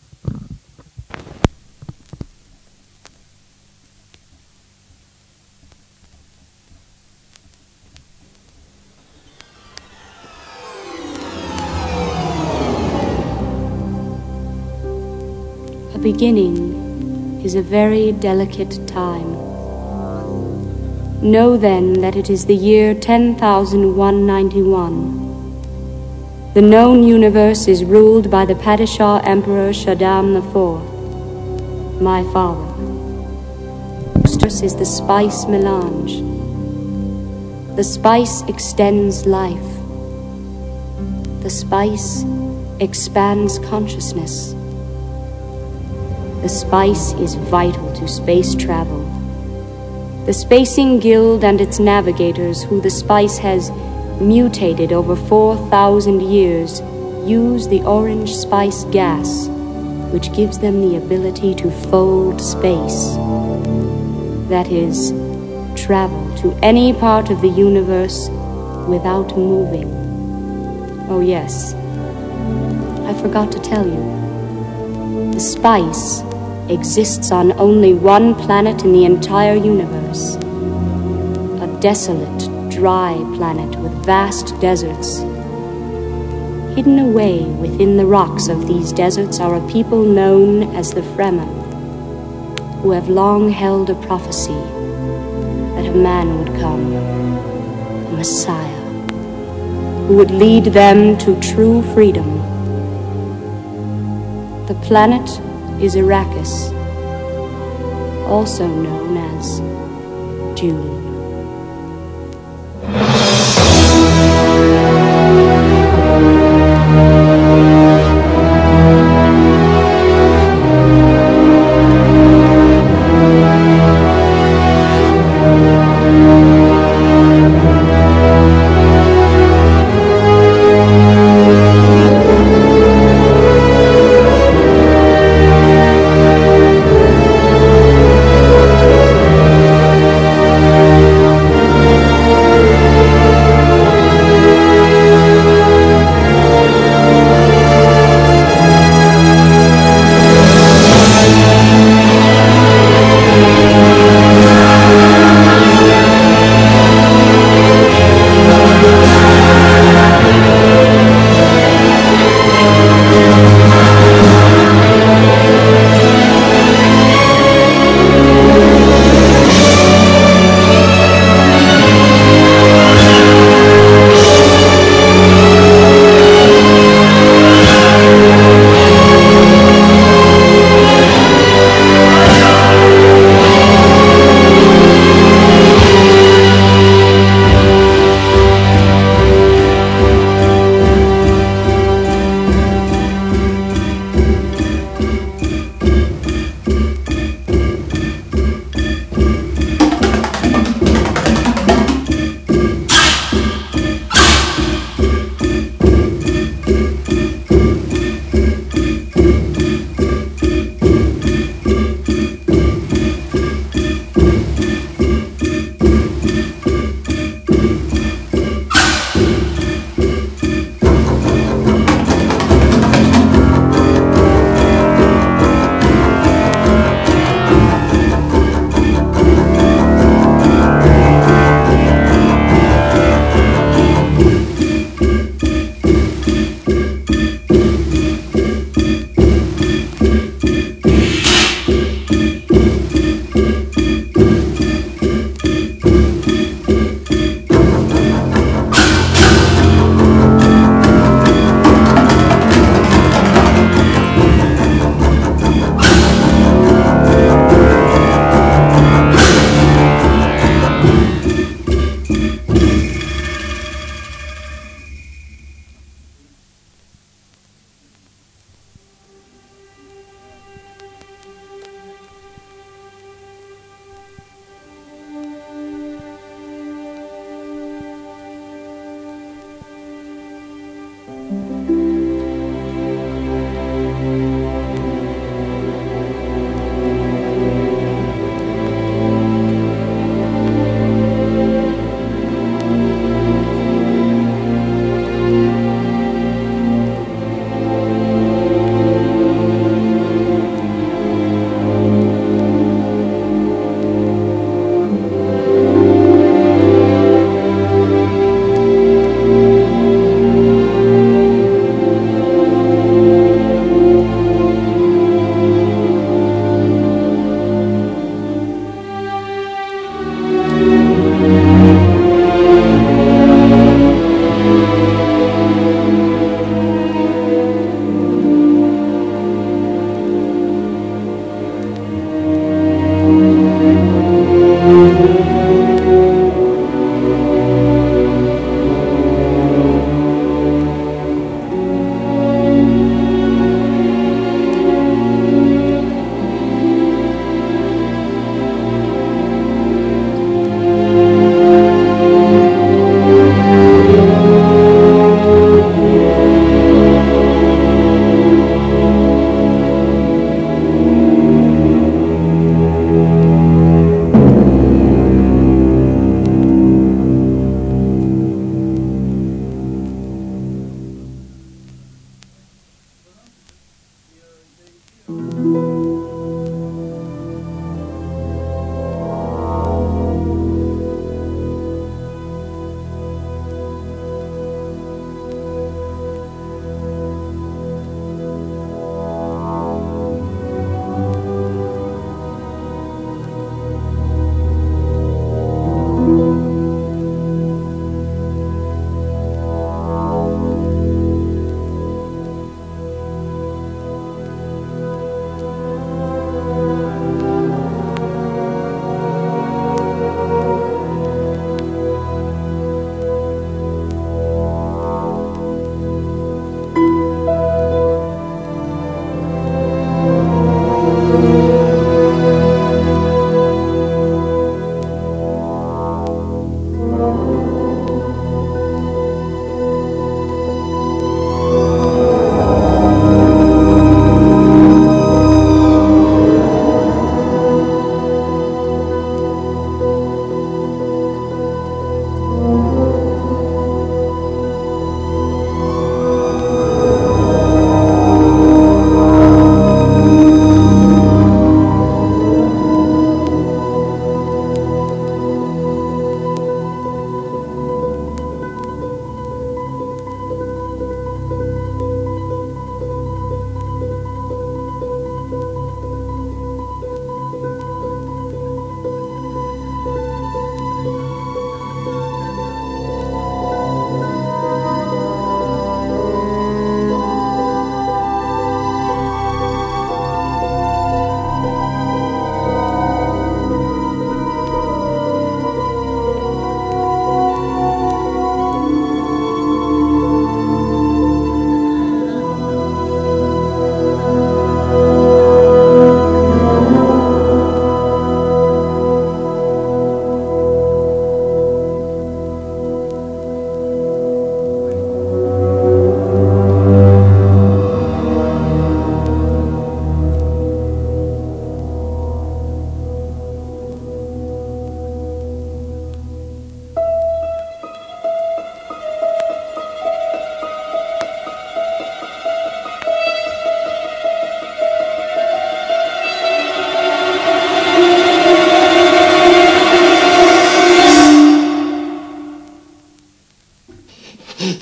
L: A beginning is a very delicate time. Know then that it is the year ten thousand one hundred ninety-one. The known universe is ruled by the Padishah Emperor Shaddam the Fourth, my father. This is the spice melange. The spice extends life. The spice expands consciousness. The spice is vital to space travel. The Spacing Guild and its navigators, who the spice has mutated over four thousand years, use the orange spice gas, which gives them the ability to fold space. That is, travel to any part of the universe without moving. Oh yes, I forgot to tell you. The spice exists on only one planet in the entire universe. A desolate, dry planet with vast deserts. Hidden away within the rocks of these deserts are a people known as the Fremen, who have long held a prophecy that a man would come, a Messiah, who would lead them to true freedom. The planet is Arrakis, also known as Dune.
C: Thank you.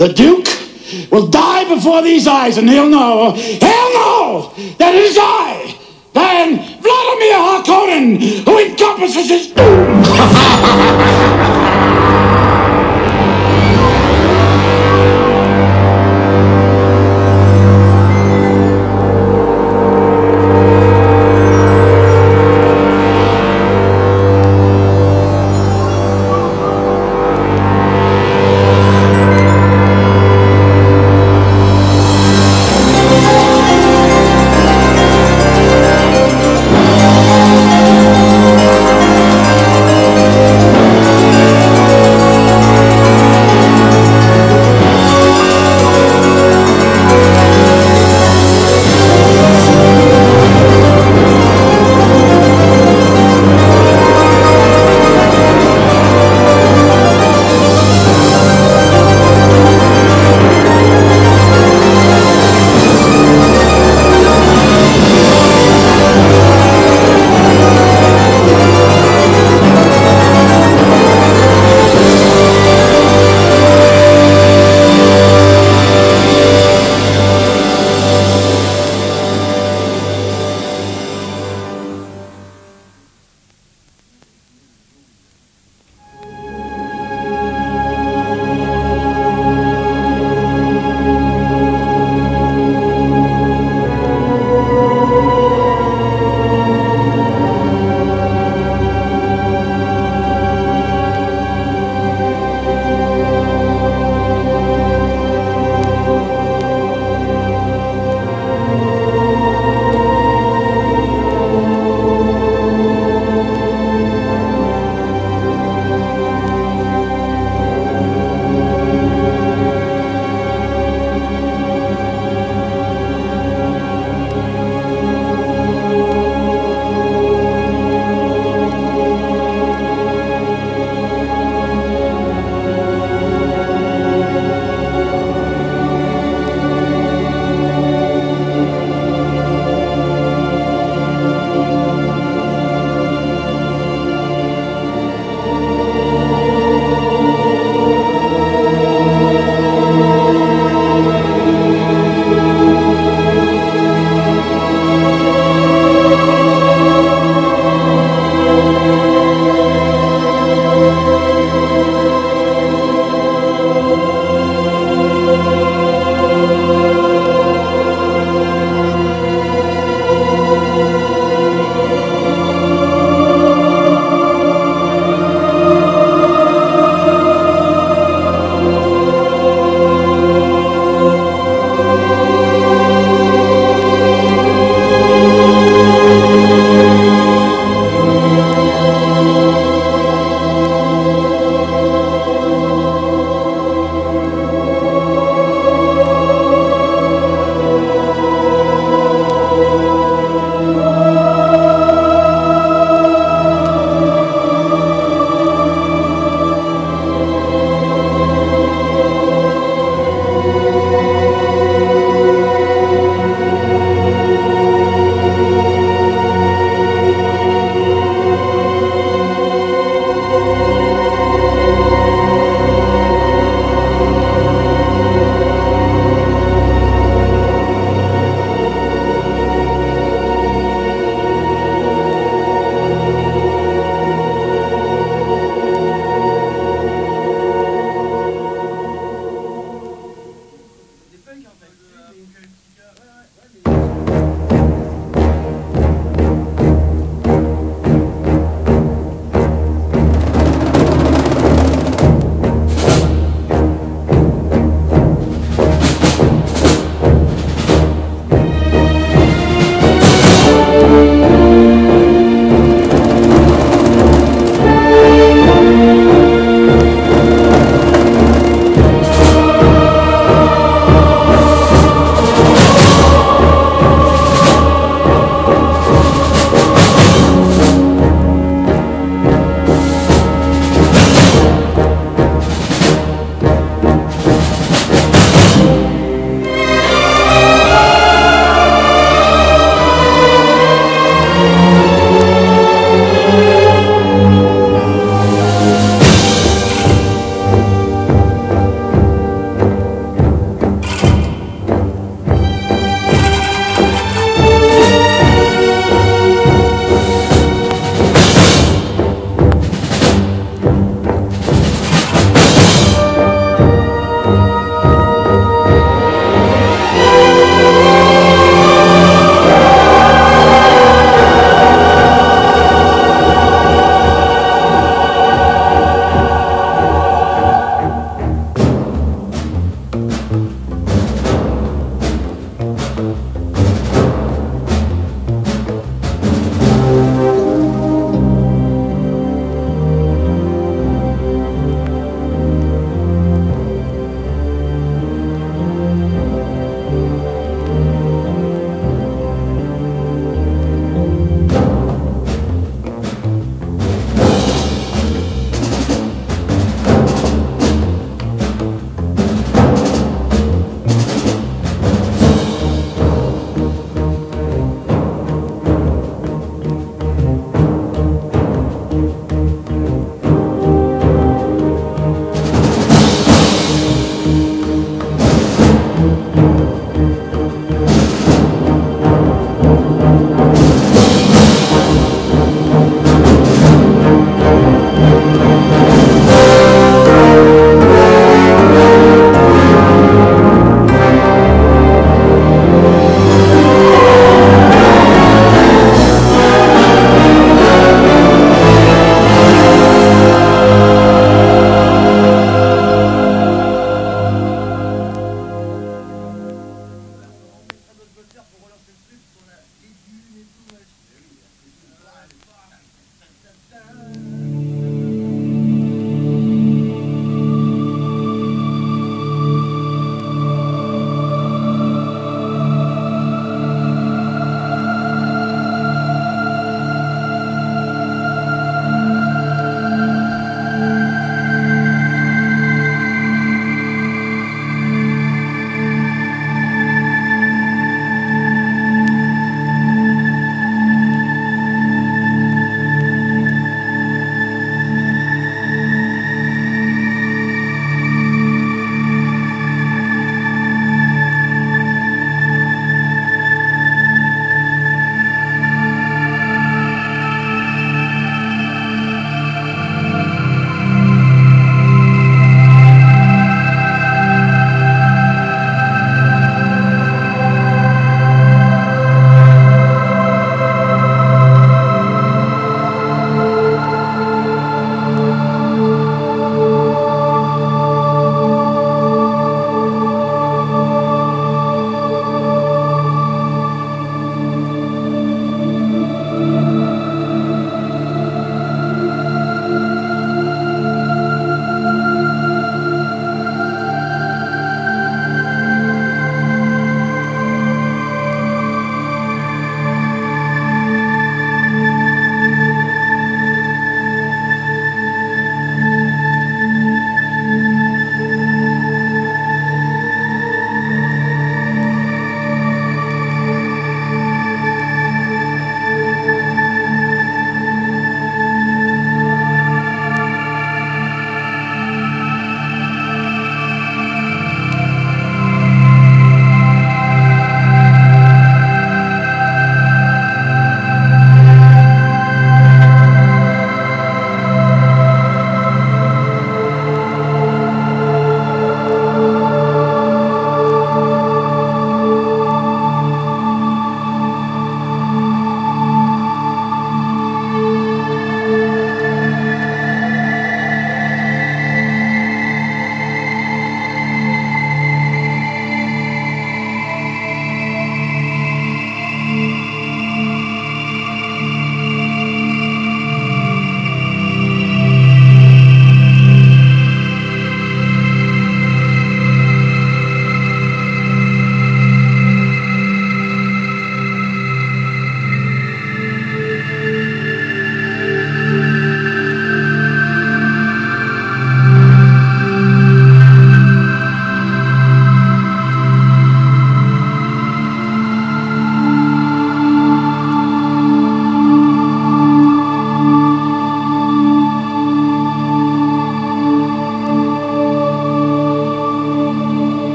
M: The Duke will die before these eyes, and he'll know, he'll know that it is I, Baron Vladimir Harkonnen, who encompasses his doom.
H: Thank you.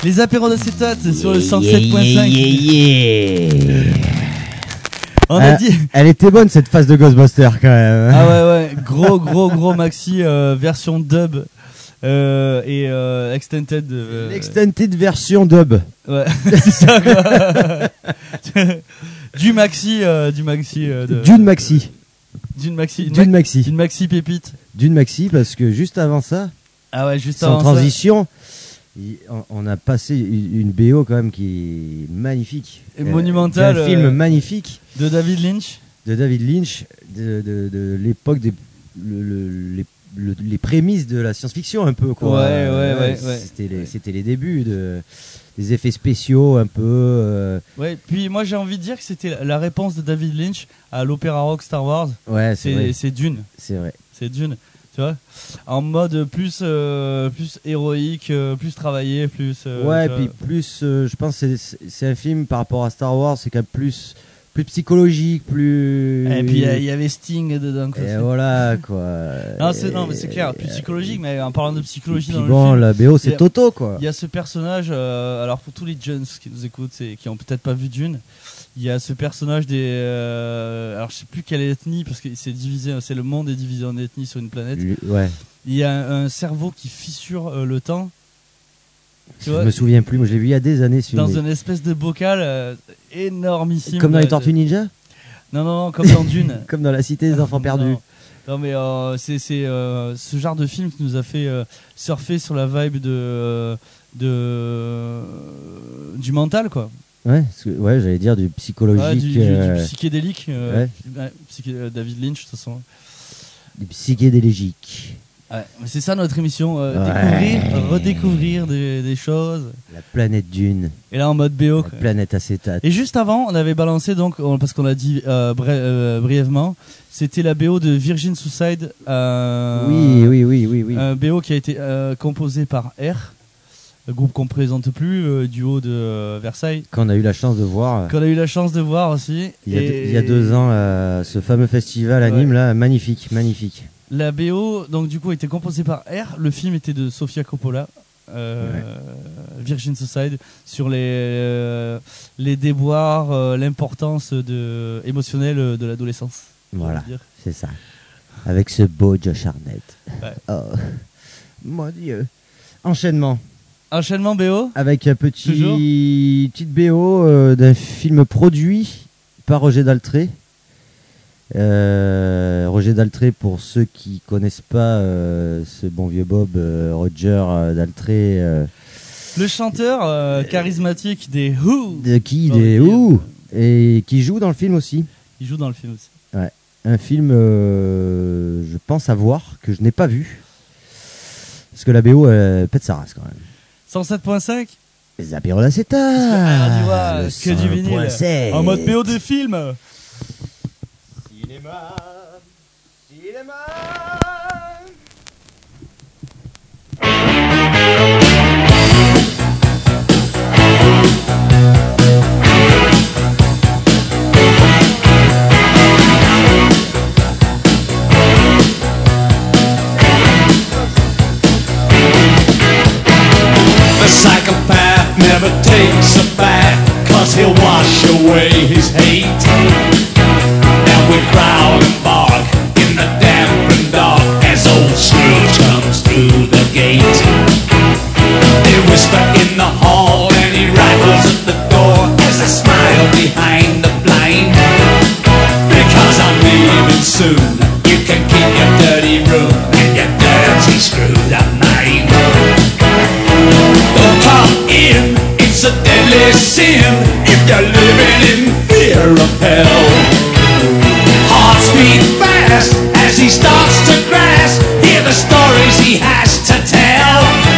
B: Les apéros d'acétate sur le cent sept point cinq.
A: Yeah, yeah, yeah.
B: On
A: elle,
B: a dit.
A: Elle était bonne cette phase de Ghostbusters quand même.
B: Ah ouais ouais, gros gros gros maxi euh, version dub euh, et euh, extended. Euh...
A: L'extended version dub.
B: Ouais, c'est ça quoi. du maxi, euh, du maxi. Euh, de,
A: D'une maxi.
B: D'une maxi.
A: D'une ma- maxi.
B: D'une maxi pépite.
A: D'une maxi parce que juste avant ça.
B: Ah ouais, juste
A: sans
B: avant
A: transition. Ça. On a passé une B O quand même qui est magnifique.
B: Et monumentale.
A: Un film
B: euh,
A: magnifique.
B: De David Lynch.
A: De David Lynch, de, de, de l'époque des le, le, les, le, les prémices de la science-fiction un peu quoi.
B: Ouais ouais ouais. ouais
A: c'était les
B: ouais.
A: c'était les débuts de des effets spéciaux un peu. Euh...
B: Ouais. Puis moi j'ai envie de dire que c'était la réponse de David Lynch à l'opéra rock Star Wars.
A: Ouais c'est vrai.
B: C'est Dune.
A: C'est vrai.
B: C'est Dune. Tu vois, en mode plus euh, plus héroïque, euh, plus travaillé, plus. Euh,
A: ouais, puis plus, euh, je pense que c'est, c'est un film par rapport à Star Wars, c'est quand même plus plus psychologique, plus.
B: Et puis il euh, y avait Sting dedans. Quoi,
A: et
B: c'est...
A: voilà quoi.
B: non, c'est, non, mais c'est clair, plus psychologique, mais en parlant de psychologie dans
A: bon,
B: le film.
A: la B O c'est
B: a,
A: Toto quoi.
B: Il y a ce personnage, euh, alors pour tous les jeunes qui nous écoutent et qui ont peut-être pas vu Dune. Il y a ce personnage des, euh, alors je sais plus quelle ethnie parce que c'est divisé, c'est le monde est divisé en ethnies sur une planète.
A: Ouais.
B: Il y a un, un cerveau qui fissure euh, le temps.
A: Tu je vois, me souviens plus, moi je l'ai vu il y a des années.
B: Dans une espèce de bocal euh, énormissime.
A: Comme dans
B: de,
A: les Tortues Ninja.
B: Non non non, comme dans Dune.
A: Comme dans La Cité des Enfants Perdus.
B: Non, non mais euh, c'est c'est euh, ce genre de film qui nous a fait euh, surfer sur la vibe de euh, de euh, du mental quoi.
A: Ouais, ouais, j'allais dire du psychologique,
B: ouais, du,
A: euh...
B: du, du psychédélique. Euh,
A: ouais.
B: Ouais, psyché... David Lynch de toute façon.
A: Du psychédélique.
B: Ouais, c'est ça notre émission, euh, ouais. découvrir, redécouvrir des, des choses.
A: La planète Dune.
B: Et là en mode B O.
A: La
B: quoi.
A: planète acétate.
B: Et juste avant, on avait balancé donc, parce qu'on l'a dit euh, bri- euh, brièvement, c'était la B O de Virgin Suicide. Euh,
A: oui, oui, oui, oui, oui.
B: Un B O qui a été euh, composé par R. Le groupe qu'on présente plus, euh, duo de euh, Versailles.
A: Qu'on a eu la chance de voir.
B: Qu'on a eu la chance de voir aussi.
A: Il y a, et... deux, il y a deux ans, euh, ce fameux festival à Nîmes, ouais. là, magnifique, magnifique.
B: La B O, donc du coup, a été composée par R. Le film était de Sofia Coppola, euh, ouais. Virgin Suicide, sur les euh, les déboires, euh, l'importance de émotionnelle de l'adolescence.
A: Voilà, c'est ça. Avec ce beau Josh Hartnett.
B: Ouais.
A: Oh, mon Dieu. Enchaînement.
B: Enchaînement B O
A: avec un petit petite B O euh, d'un film produit par Roger Daltrey. Euh, Roger Daltrey, pour ceux qui connaissent pas euh, ce bon vieux Bob, euh, Roger Daltrey. Euh,
B: le chanteur euh, charismatique des Who.
A: De qui Des Who et qui joue dans le film aussi.
B: Il joue dans le film aussi.
A: Ouais. Un film, euh, je pense à voir, que je n'ai pas vu. Parce que la B O, elle pète sa race quand même.
B: cent sept point cinq
A: Les apéros d'acétate.
B: Ah, que du vinyle. En mode B O de film.
H: Cinéma, cinéma.
N: The psychopath never takes a bath, 'cause he'll wash away his hate. Now we growl and bark in the damp and dark as old Scrooge comes through the gate. They whisper in the hall and he rattles at the door. There's a smile behind the blind, because I'm leaving soon. You can keep your dirty room and your dirty screwed up mind. Don't come in, it's a deadly sin if you're living in fear of hell. Hearts beat fast as he starts to grasp. Hear the stories he has to tell.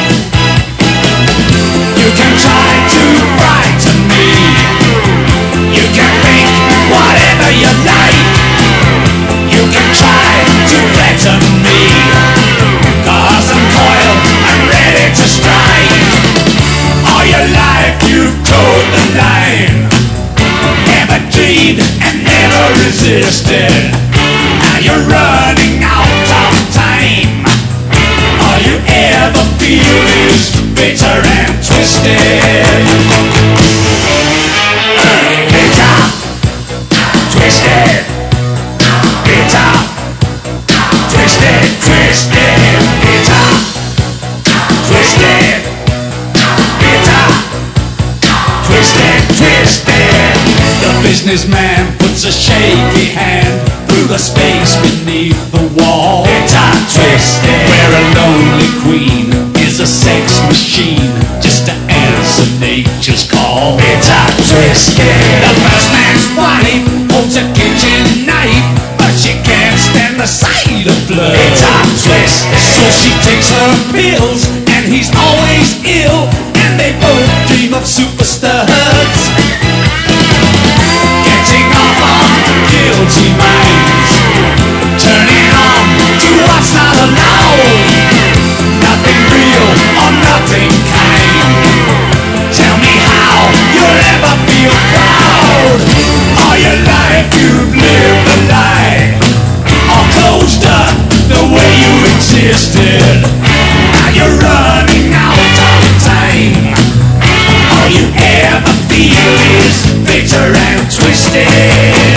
N: You can try to frighten me, you can think whatever you like. You can try to threaten me, 'cause I'm coiled and ready to strike. All your life you've toed the line, never dreamed and never resisted. Now you're running out of time. All you ever feel is bitter and twisted. a shaky hand through the space beneath the wall. It's a twisted, where a lonely queen is a sex machine just to answer nature's call. It's a twisted. The first man's wife holds a kitchen knife, but she can't stand the sight of blood. It's a twisted. So she takes her pills, and he's always ill, and they both dream of super studs. Getting off on guilty minds, turning on to what's not allowed. Nothing real or nothing kind. Tell me how you'll ever feel proud. All your life you've lived a lie, all closed up the way you existed. Now you're running out of time. All you ever feel is bitter and twisted.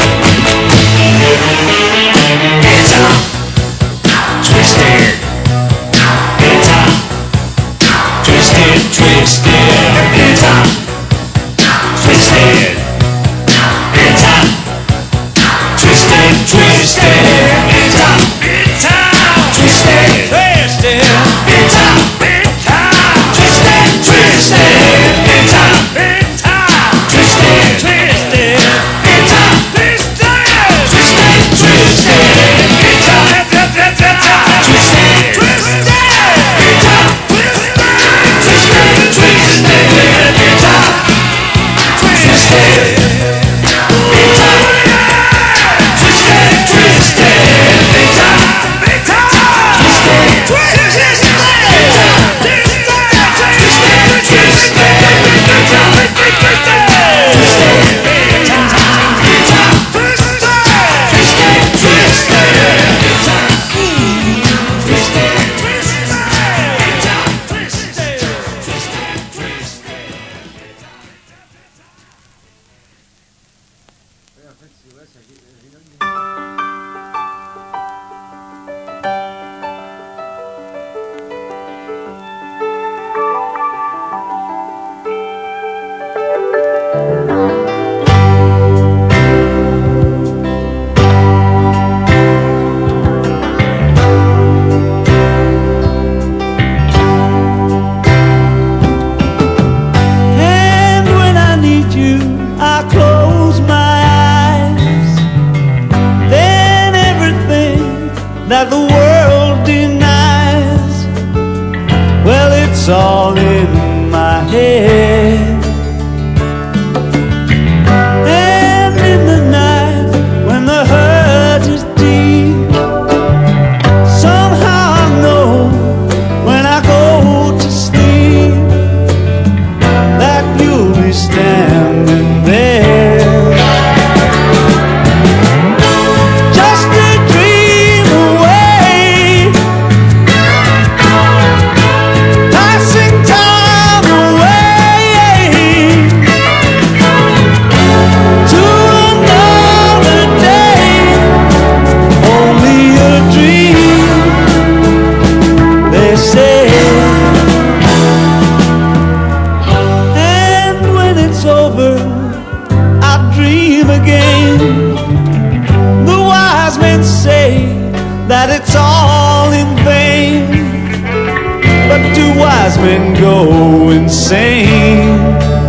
N: It's a twisted. It's a twisted, twisted. It's a twisted. It's a twisted, twisted. It's a it's a twisted, twisted. It's a it's a twisted, twisted. It's a it's a twisted, twisted. It's a twisted, twisted, twisted. It's a it's a it's a twisted, twisted. It's a twisted, twisted. It's a twisted. It's a twisted, twisted. It's a it's a twisted, twisted. It's a twisted, twisted. It's a
H: And when I need you, I close my eyes. Then everything that the world denies, well, it's all in my head. And in the night when the hurt is deep, somehow I know when I go to sleep that you'll be standing there. Just a dream away, passing time away to another day. Only a dream, they say. And when it's over, I dream again. The wise men say that it's all in vain, but do wise men go insane?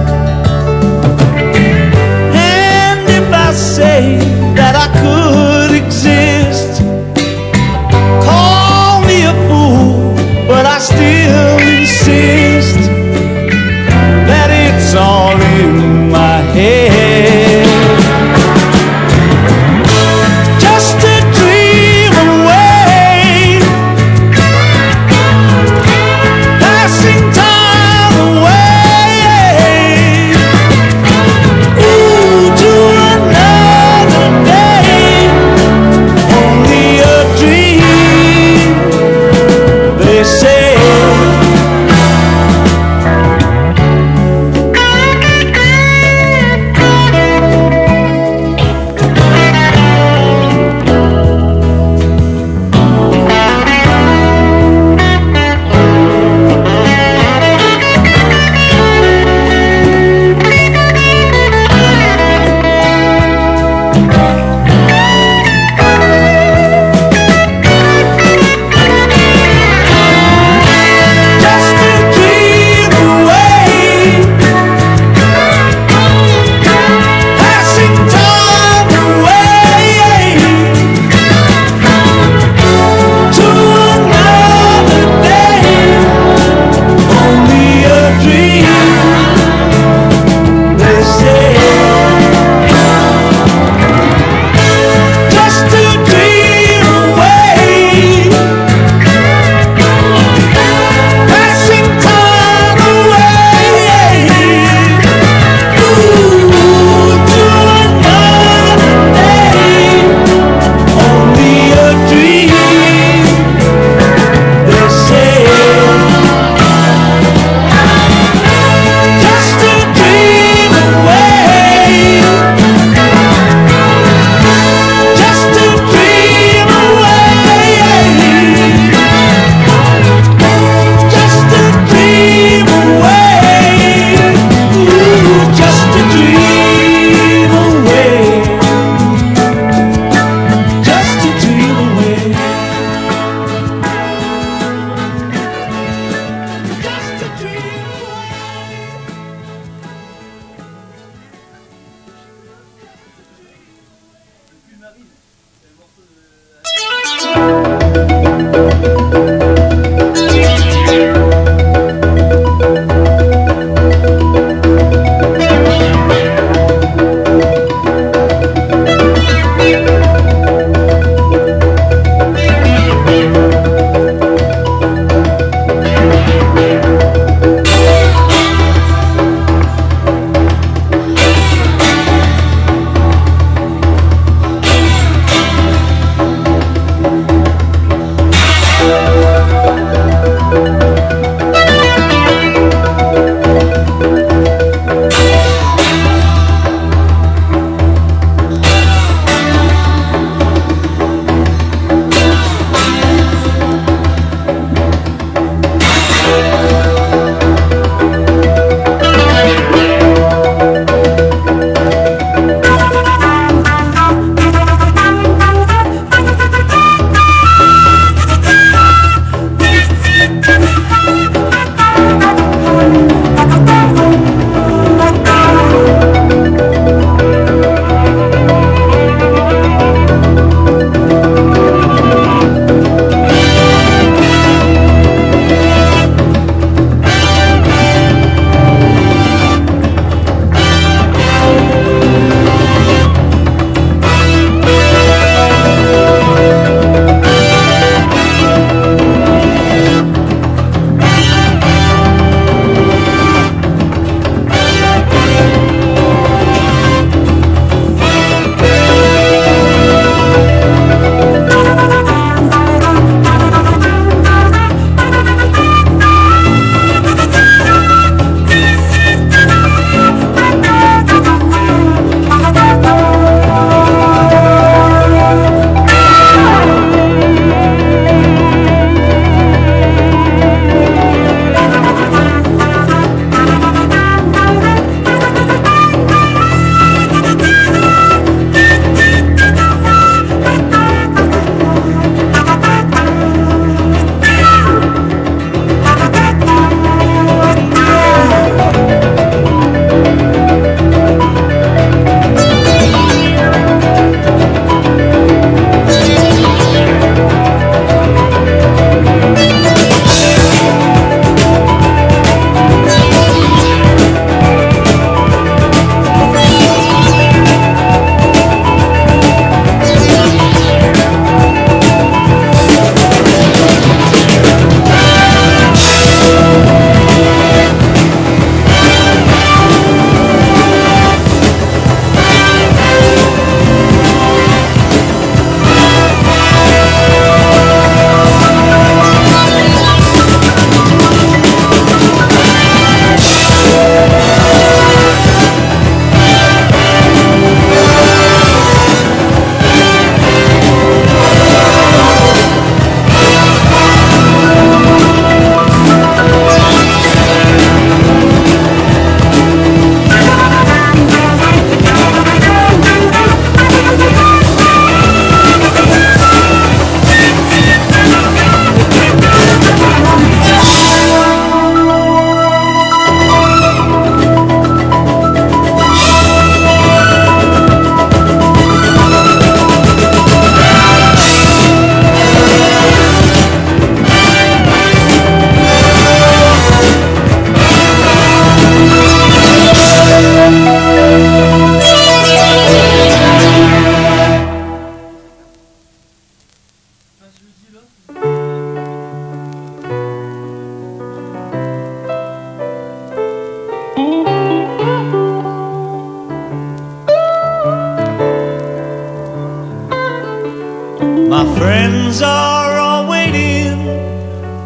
H: And if I say that I could exist, call me a fool, but I still insist that it's all in my head. Just a dream away, passing time away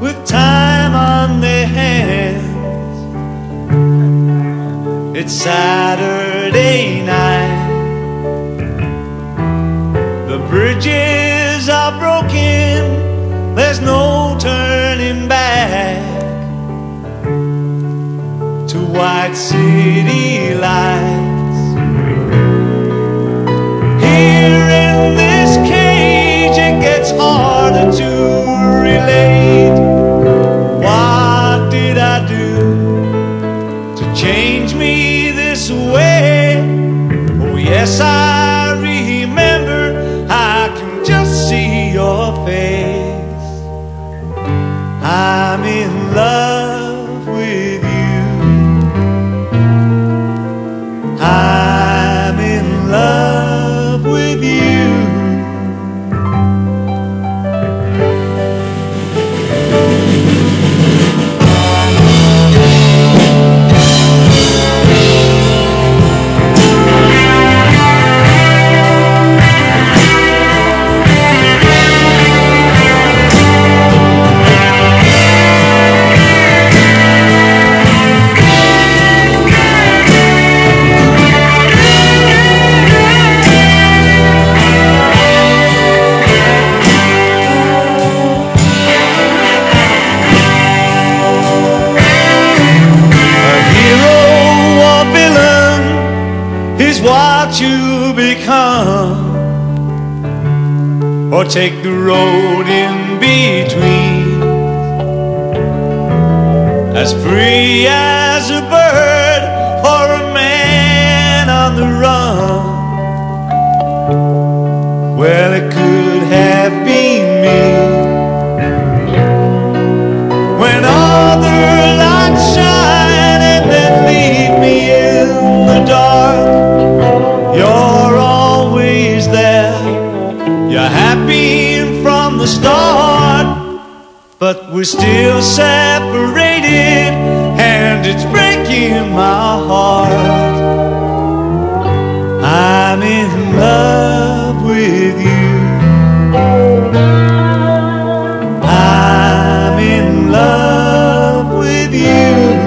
N: with time on their hands. It's Saturday night. The bridges are broken, there's no turning back to white city lights. Here in this cage it gets harder to relate. What did I do to change me this way? Oh yes, I remember, I can just see your face. I'm in love with you. I'm in love with you. What you become, or take the road in between, as free as a bird or a man on the run. Well, it could have been me when other lights shine and then leave me in the dark. You're always there, you're happy from the start, but we're still separated and it's breaking my heart. I'm in love with you. I'm in love with you.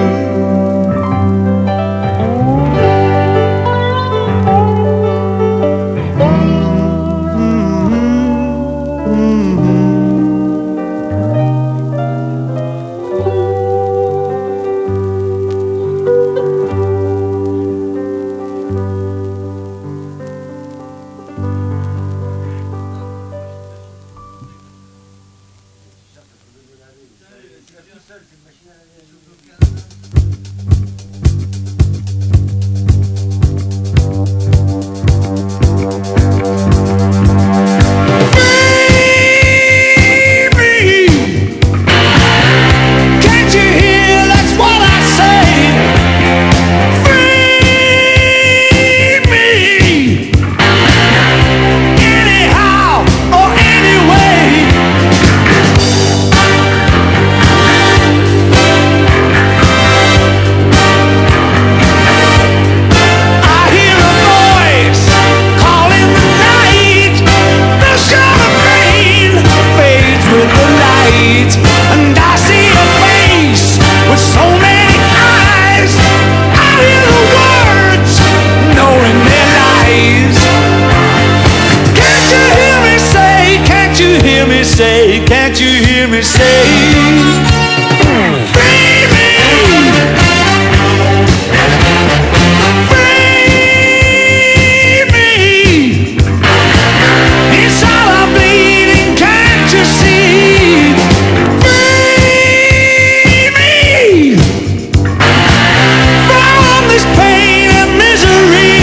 N: Say, can't you hear me say, free me, free me, inside I'm bleeding, can't you see, free me, from this pain and misery.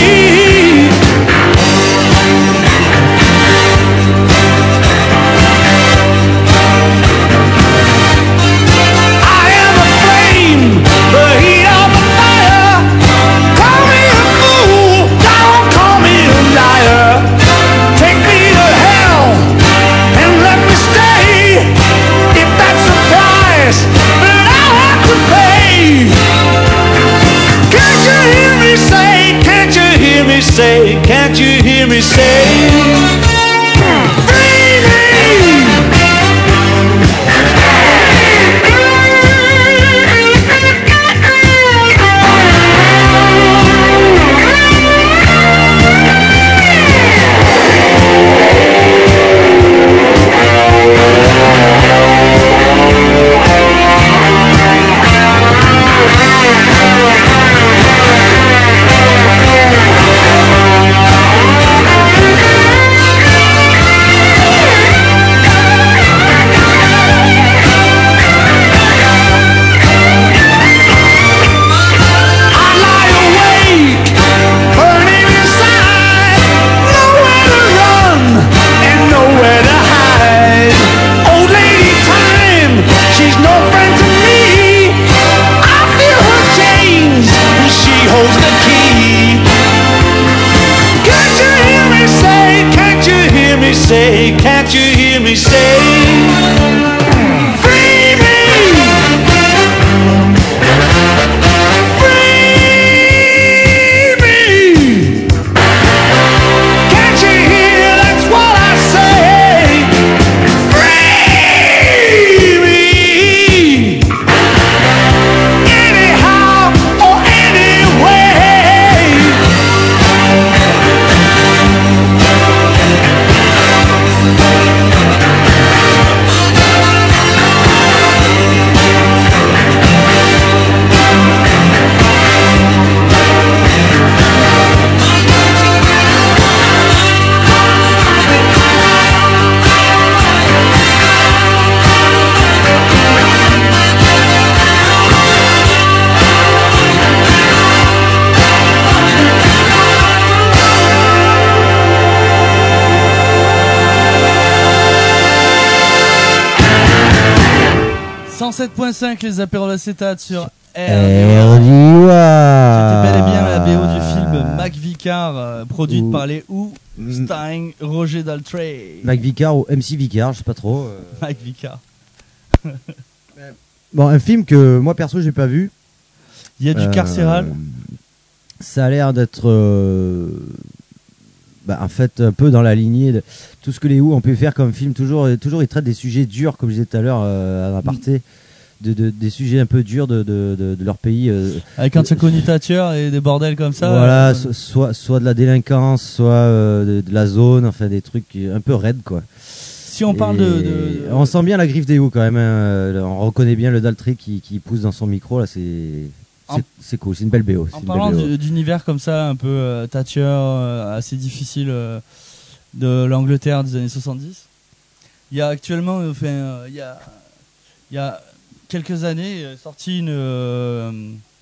B: cent sept point cinq les apéros d'acétate sur
A: R D Y.
B: C'était bel et bien la B O du film Mac Vicar, euh, produite
A: Ou-
B: par les Who, Stein, Roger Daltrey.
A: Mac Vicar ou M C Vicar, je sais pas trop. euh.
B: Mac Vicar.
A: Bon, un film que moi perso j'ai pas vu.
B: Il y a du carcéral.
A: Ça a l'air d'être, euh, bah, en fait, un peu dans la lignée de tout ce que les Who ont pu faire comme film. Toujours, toujours ils traitent des sujets durs, comme je disais tout à l'heure euh, à l'aparté, de, de, des sujets un peu durs de, de, de, de leur pays. euh,
B: Avec un Antigone Thatcher et des bordels comme ça.
A: Voilà,
B: euh,
A: so- soit, soit de la délinquance, soit euh, de, de la zone, enfin des trucs un peu raides quoi.
B: Si on parle
A: Et
B: de, de-
A: On sent bien la griffe des Who quand même. hein. On reconnaît bien le Daltrey qui, qui pousse dans son micro là, c'est.
B: En-
A: C'est- C'est cool, c'est une belle B O. c'est
B: En
A: une
B: parlant
A: belle B O.
B: du- d'univers comme ça, un peu euh, Thatcher, euh, assez difficile euh, de l'Angleterre des années soixante-dix, il y a actuellement, euh, enfin, euh, il y a, il y a quelques années, est sorti une, euh,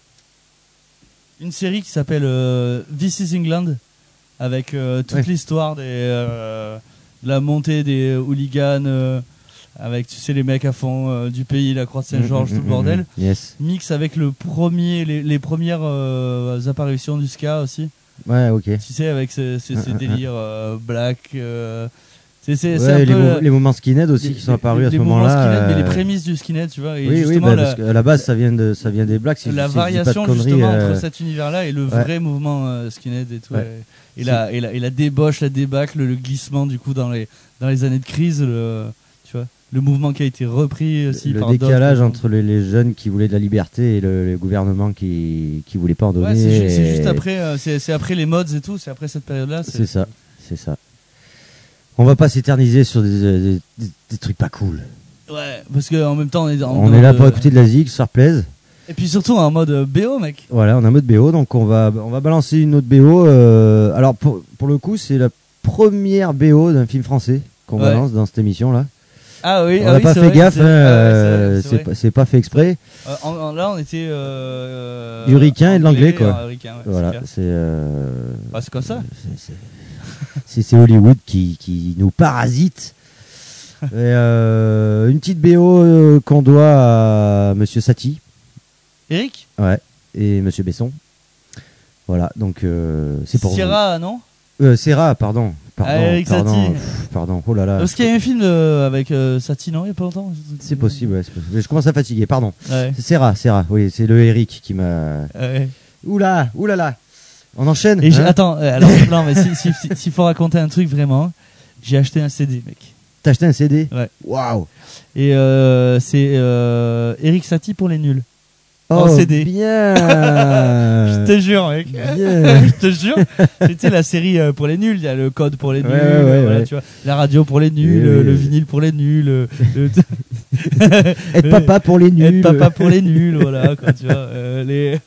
B: une série qui s'appelle euh, This is England, avec euh, toute
A: Ouais.
B: l'histoire des, euh, de la montée des hooligans, euh, avec tu sais les mecs à fond euh, du pays, la Croix de Saint-Georges,
A: Mm,
B: tout
A: mm,
B: le bordel.
A: mm, yes.
B: Mix avec le premier, les, les premières euh, apparitions du ska aussi.
A: Ouais, ok.
B: Tu sais, avec ces, ces, ces
A: Mm, mm,
B: délires euh, black. euh, c'est c'est-
A: Ouais,
B: c'est un
A: les,
B: peu,
A: mou-
B: euh,
A: les moments skinhead aussi
B: les-
A: qui sont apparus
B: les-
A: à ce
B: les mouvements
A: moment-là.
B: skinhead, mais les
A: euh,
B: prémices du skinhead, tu vois. Et
A: oui, oui,
B: justement,
A: bah,
B: la,
A: parce qu'à la base ça vient de ça vient des blacks. Si,
B: la
A: si je dis pas de
B: variation
A: conneries,
B: justement
A: euh,
B: entre cet univers-là et le
A: ouais.
B: vrai mouvement euh, skinhead et tout.
A: Ouais.
B: Et, et, la, et, la, et la débauche, la débâcle, le glissement du coup dans les, dans les années de crise, le, tu vois, le mouvement qui a été repris aussi
A: le
B: par d'autres.
A: décalage entre les, les jeunes qui voulaient de la liberté et le, le gouvernement qui qui voulait pas en donner.
B: Ouais, c'est, ju- c'est
A: et-
B: juste après, euh, c'est, c'est après les mods et tout, c'est après cette période-là.
A: C'est ça, c'est ça. On va pas s'éterniser sur des, des, des- des trucs pas cool.
B: Ouais, parce qu'en même temps, on est dans.
A: On
B: dans
A: est là
B: le-
A: pour écouter de la zig, se faire plaisir.
B: Et puis surtout en mode euh, B O, mec.
A: Voilà, on a un mode B O, donc on va on va balancer une autre B O. euh, alors pour pour le coup, c'est la première B O d'un film français qu'on
B: Ouais.
A: balance dans cette émission là.
B: Ah oui,
A: on
B: ah
A: n'a
B: oui,
A: pas
B: c'est
A: fait
B: vrai,
A: gaffe,
B: c'est
A: hein,
B: vrai. Ah ouais,
A: euh,
B: c'est vrai,
A: c'est
B: c'est
A: pas, c'est pas fait exprès.
B: Euh, en- en- là, on était. Euh,
A: Du ricain et de l'anglais
B: anglais,
A: quoi.
B: euh, ricain, ouais,
A: voilà,
B: c'est clair.
A: c'est euh,
B: Bah, c'est comme ça.
A: c'est- c'est- c'est c'est Hollywood qui qui nous parasite. Et, euh, une petite B O euh, qu'on doit à Monsieur Satie.
B: Eric
A: Ouais, et Monsieur Besson. Voilà, donc euh, c'est pour
B: Sierra, non
A: vous. Euh, Serra, pardon. Pardon,
B: Ah, Eric
A: pardon,
B: Satie.
A: pff, pardon, oh là là.
B: Parce qu'il y a eu un film euh, avec euh, Satie, non, il y a pas longtemps.
A: C'est possible, ouais, c'est possible. Je commence à fatiguer, pardon.
B: Ouais.
A: C'est Serra, Serra, oui, c'est le Eric qui m'a.
B: Ouais.
A: Oula, oulala. On enchaîne.
B: Et j'ai-
A: hein
B: attends, euh, alors, non, mais si- si- si- s'il faut raconter un truc vraiment, j'ai acheté un C D, mec.
A: T'as acheté un C D?
B: Ouais.
A: Waouh.
B: Et euh, c'est euh, Eric Satie pour les nuls.
A: Oh,
B: en C D.
A: bien.
B: Je te jure, mec.
A: Bien.
B: Je te jure. C'était la série euh, pour les nuls. Il y a le code pour les nuls,
A: Ouais, ouais,
B: euh, voilà,
A: ouais.
B: tu vois, la radio pour les nuls,
A: Oui,
B: le,
A: oui.
B: le vinyle pour les nuls, le, le-
A: Être papa pour les nuls.
B: Être papa pour les nuls, voilà, quoi, tu vois. euh, les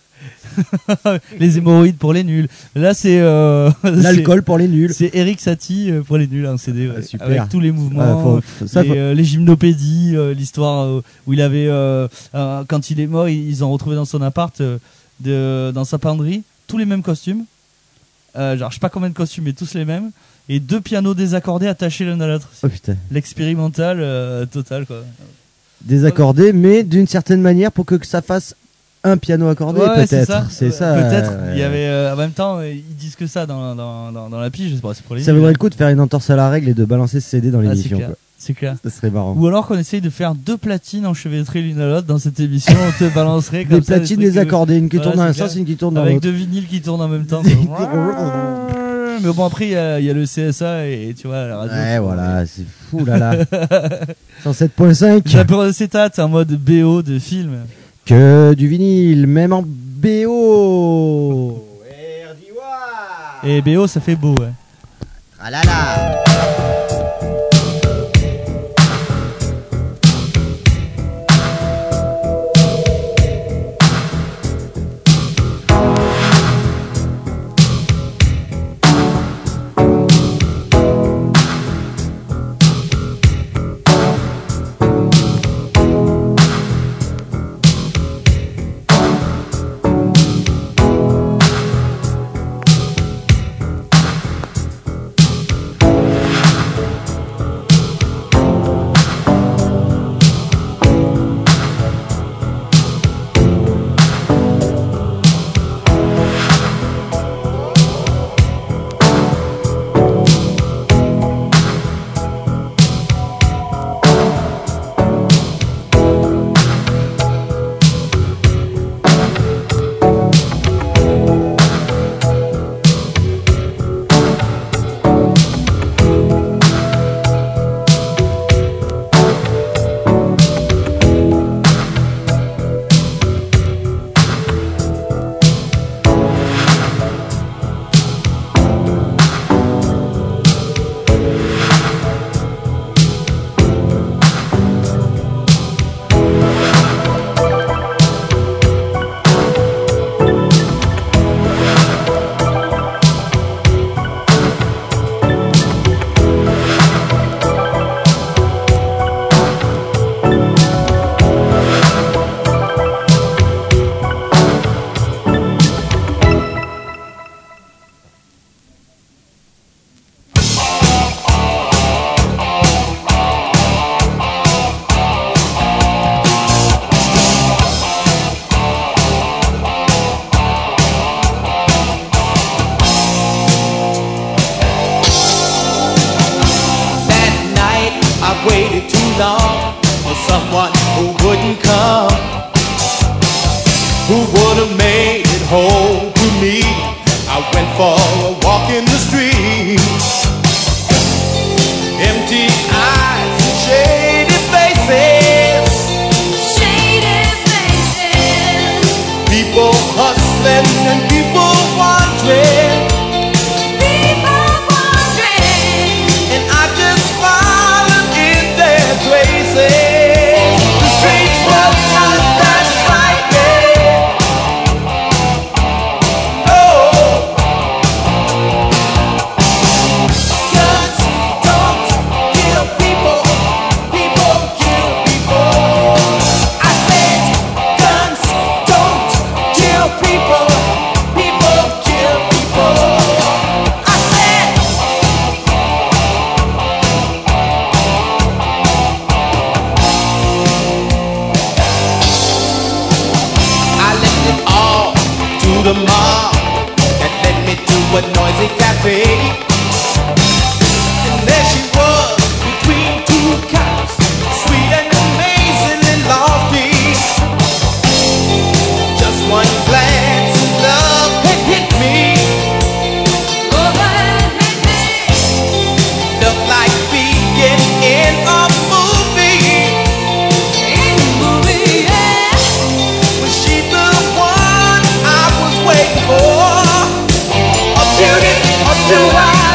B: les hémorroïdes pour les nuls. Là, c'est euh,
A: L'alcool
B: c'est-
A: pour les nuls.
B: C'est Eric Satie euh, pour les nuls, un C D, ouais,
A: super.
B: avec tous les mouvements,
A: Ah, faut- faut- ça,
B: les,
A: faut-
B: euh, les gymnopédies, euh, l'histoire euh, où il avait, euh, euh, quand il est mort, ils, ils ont retrouvé dans son appart, euh, de, dans sa penderie, tous les mêmes costumes. Euh, genre, je sais pas combien de costumes, mais tous les mêmes. Et deux pianos désaccordés attachés l'un à l'autre.
A: Oh putain.
B: L'expérimental euh, total, quoi.
A: Désaccordé, mais d'une certaine manière pour que, que ça fasse un piano accordé,
B: Ouais, c'est ça.
A: peut-être. C'est
B: Ouais,
A: ça.
B: Peut-être.
A: euh,
B: Il y avait, euh, en même temps, euh, ils disent que ça dans, dans, dans, dans la pige. Je sais pas, c'est pour les
A: Ça
B: nuls,
A: vaudrait
B: hein.
A: le coup de faire une entorse à la règle et de balancer ce C D dans
B: Ah, c'est
A: l'émission.
B: clair.
A: quoi.
B: C'est clair.
A: Ça serait marrant.
B: Ou alors qu'on essaye de faire deux platines enchevêtrées l'une à l'autre dans cette émission, on te balancerait comme
A: Des
B: ça.
A: platines
B: trucs, euh,
A: désaccordées, une qui
B: voilà,
A: tourne dans
B: c'est
A: un
B: clair.
A: sens et une qui tourne dans
B: Avec
A: l'autre.
B: deux vinyles qui tournent en même temps. Mais bon, après, il y, a il y a le C S A et tu vois, la radio.
A: Ouais, voilà, c'est fou là là. cent sept point cinq.
B: J'ai peur de cet en mode B O de film.
A: Que du vinyle, même en B O.
B: Et B O, ça fait beau, ouais.
A: Ah là là.
N: who would have made it home to me. I went for a walk in the street. Empty eyes and shady faces.
H: Shady faces.
N: People hustling and people wandering.
H: People wandering.
N: And I just followed in their traces. The streets were not that frightening. Oh, guns don't kill people. People kill people. I said guns don't kill people. People kill people. I said. I left it all to the mob that led me to a noisy cafe. And there she was between two cops, sweet and amazingly lofty. Just one glance of love had hit me. Love had hit me. Felt like being in a movie. In a movie, yeah. Was she the one I was waiting for? A beauty, or do I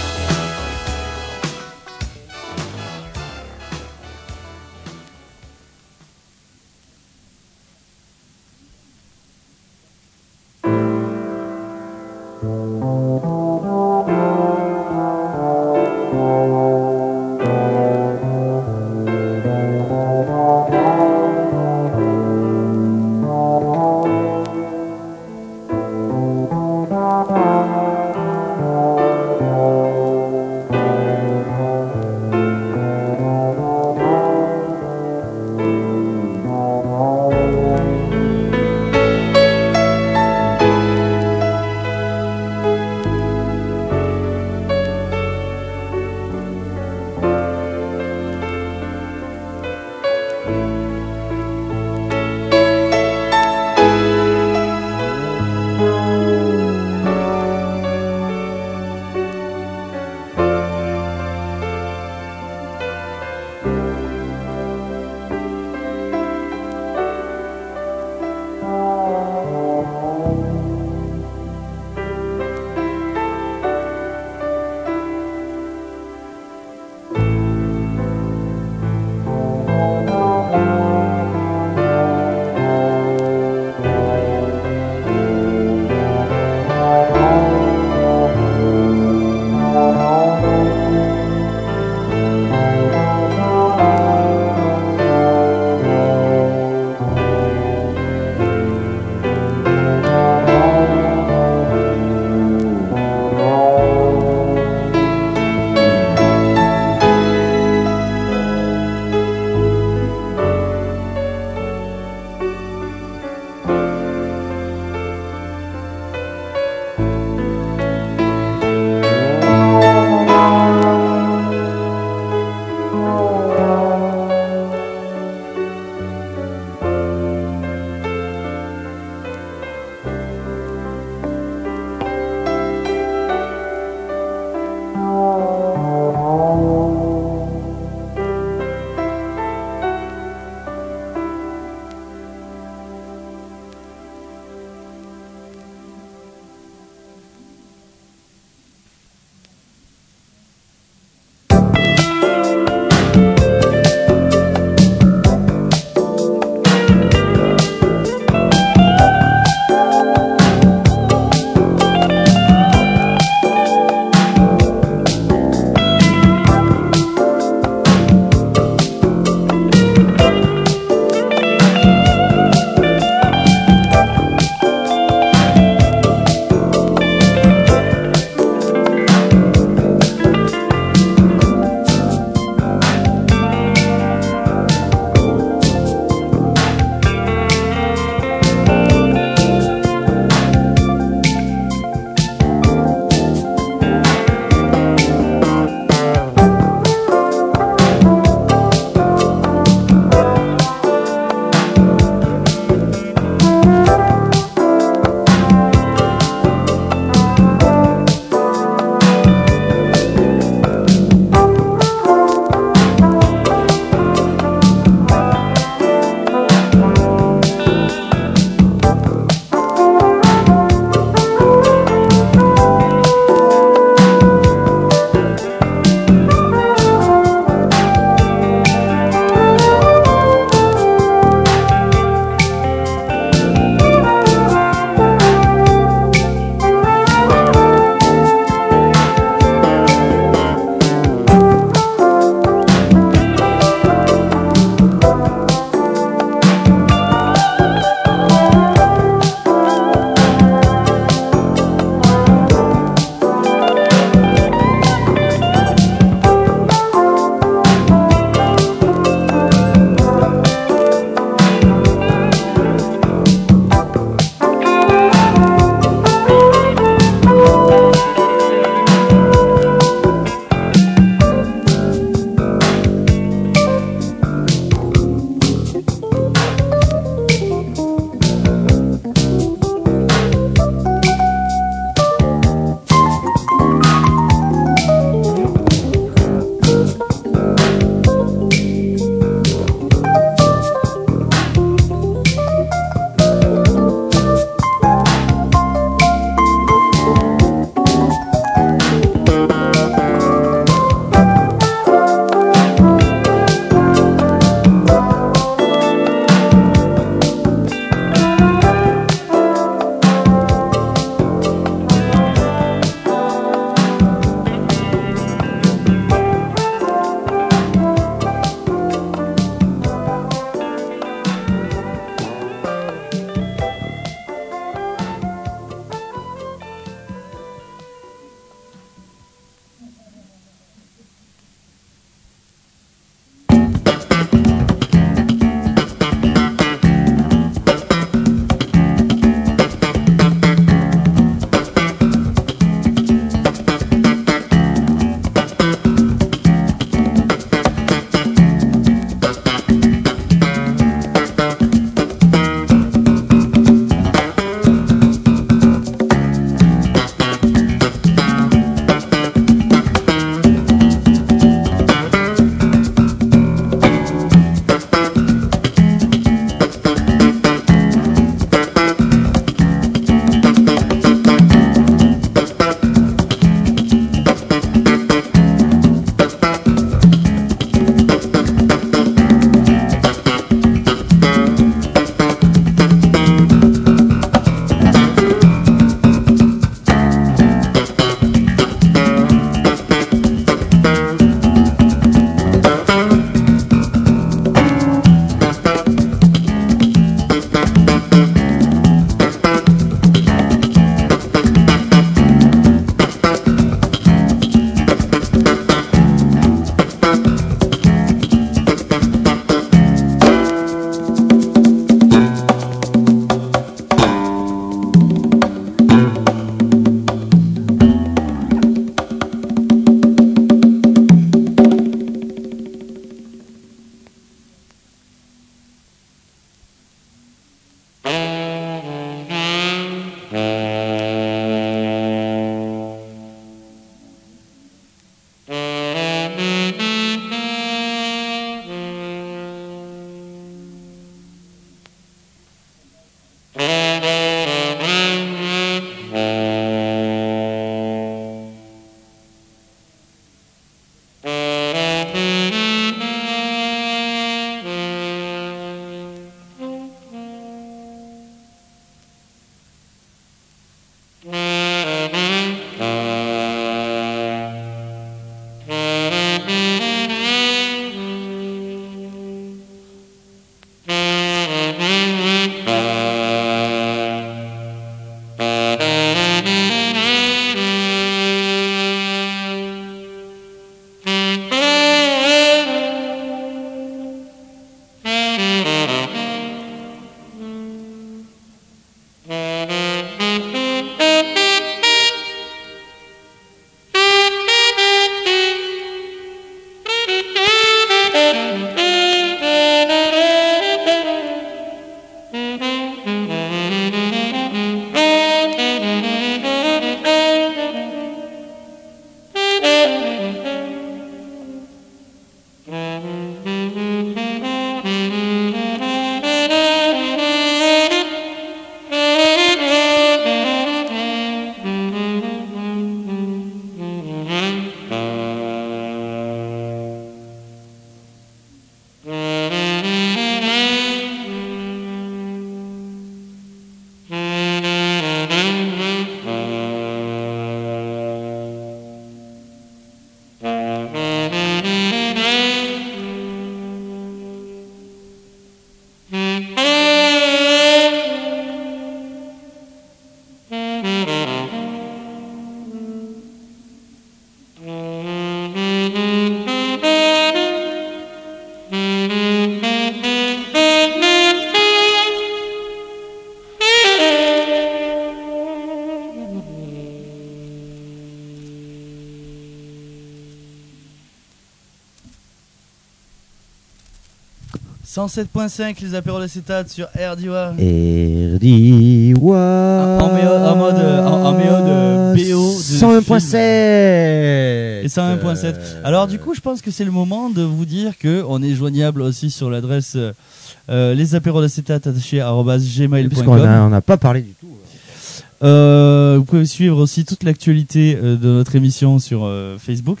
B: cent sept point cinq les apéros d'acétate sur R D W A.
A: R D W A.
B: En, méo- en mode en, en méode B O de
A: cent un point sept.
B: Et cent un point sept. Alors du coup, je pense que c'est le moment de vous dire que on est joignable aussi sur l'adresse euh, les apéros d'acétate attachés arobase gmail point com.
A: Parce qu'on a- on n'a pas parlé du tout.
B: Euh, vous pouvez suivre aussi toute l'actualité euh, de notre émission sur euh, Facebook.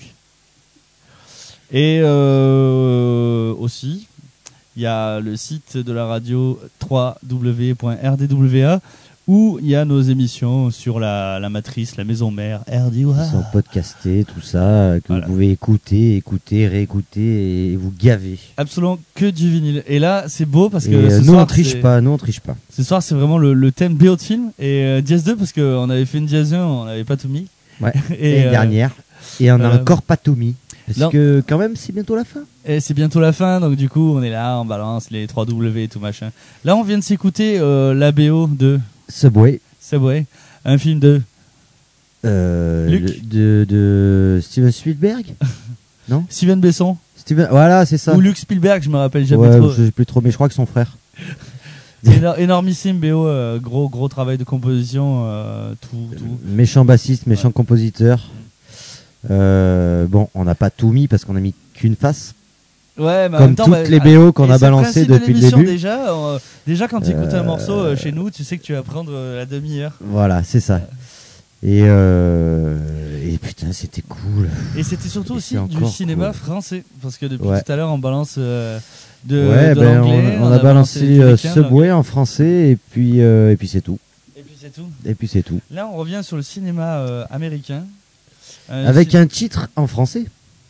B: Et euh, aussi, il y a le site de la radio w w w point r d w a où il y a nos émissions sur la, la matrice, la maison mère, R D W A.
A: Ils sont podcastés, tout ça, que
B: Voilà.
A: vous pouvez écouter, écouter, réécouter et vous gaver.
B: Absolument que du vinyle. Et là, c'est beau parce que
A: Et,
B: ce
A: euh, nous
B: soir,
A: on triche
B: c'est-
A: pas, nous on triche pas.
B: Ce soir, c'est vraiment le, le thème B O de film. Et euh, Diaz deux, parce qu'on avait fait une Diaz un, on n'avait pas tout mis.
A: Ouais.
B: Et,
A: L'année
B: euh,
A: dernière. Et on a
B: euh,
A: encore pas tout mis. Parce
B: non.
A: que quand même c'est bientôt la fin.
B: Et c'est bientôt la fin, donc du coup, on est là, on balance les trois W et tout machin. Là, on vient de s'écouter euh, la B O de
A: Subway.
B: Subway, un film de
A: Euh,
B: Luc.
A: le- de, de Steven Spielberg. Non.
B: Steven Besson.
A: Steven, voilà, c'est ça.
B: Ou Luc Spielberg, je me rappelle jamais
A: Ouais,
B: trop.
A: je sais plus trop, mais je crois que son frère.
B: C'est éno- énormissime B O, euh, gros gros travail de composition, euh, tout tout.
A: Méchant bassiste, méchant compositeur. Euh, bon, on n'a pas tout mis parce qu'on a mis qu'une face.
B: Ouais, mais en
A: Comme
B: même temps,
A: toutes
B: bah,
A: les B O qu'on
B: et
A: a
B: c'est le
A: balancées
B: principe de
A: depuis le
B: l'émission,
A: début.
B: Déjà, euh, déjà quand tu écoutes un
A: Euh,
B: morceau euh, chez nous, tu sais que tu vas prendre euh, la demi-heure.
A: Voilà, c'est ça. Et, euh, et putain, c'était cool.
B: Et c'était surtout
A: Et
B: aussi
A: c'est
B: du
A: encore
B: cinéma
A: cool.
B: français, parce que depuis
A: Ouais.
B: tout à l'heure on balance euh, de,
A: ouais,
B: de
A: ben,
B: l'anglais,
A: on, on a balancé
B: du
A: euh,
B: américain, de
A: Subway en français et puis euh, et puis c'est tout.
B: Et puis c'est tout.
A: Et puis c'est tout.
B: Là, on revient sur le cinéma euh, américain. Euh,
A: Avec
B: ci-
A: un titre en français.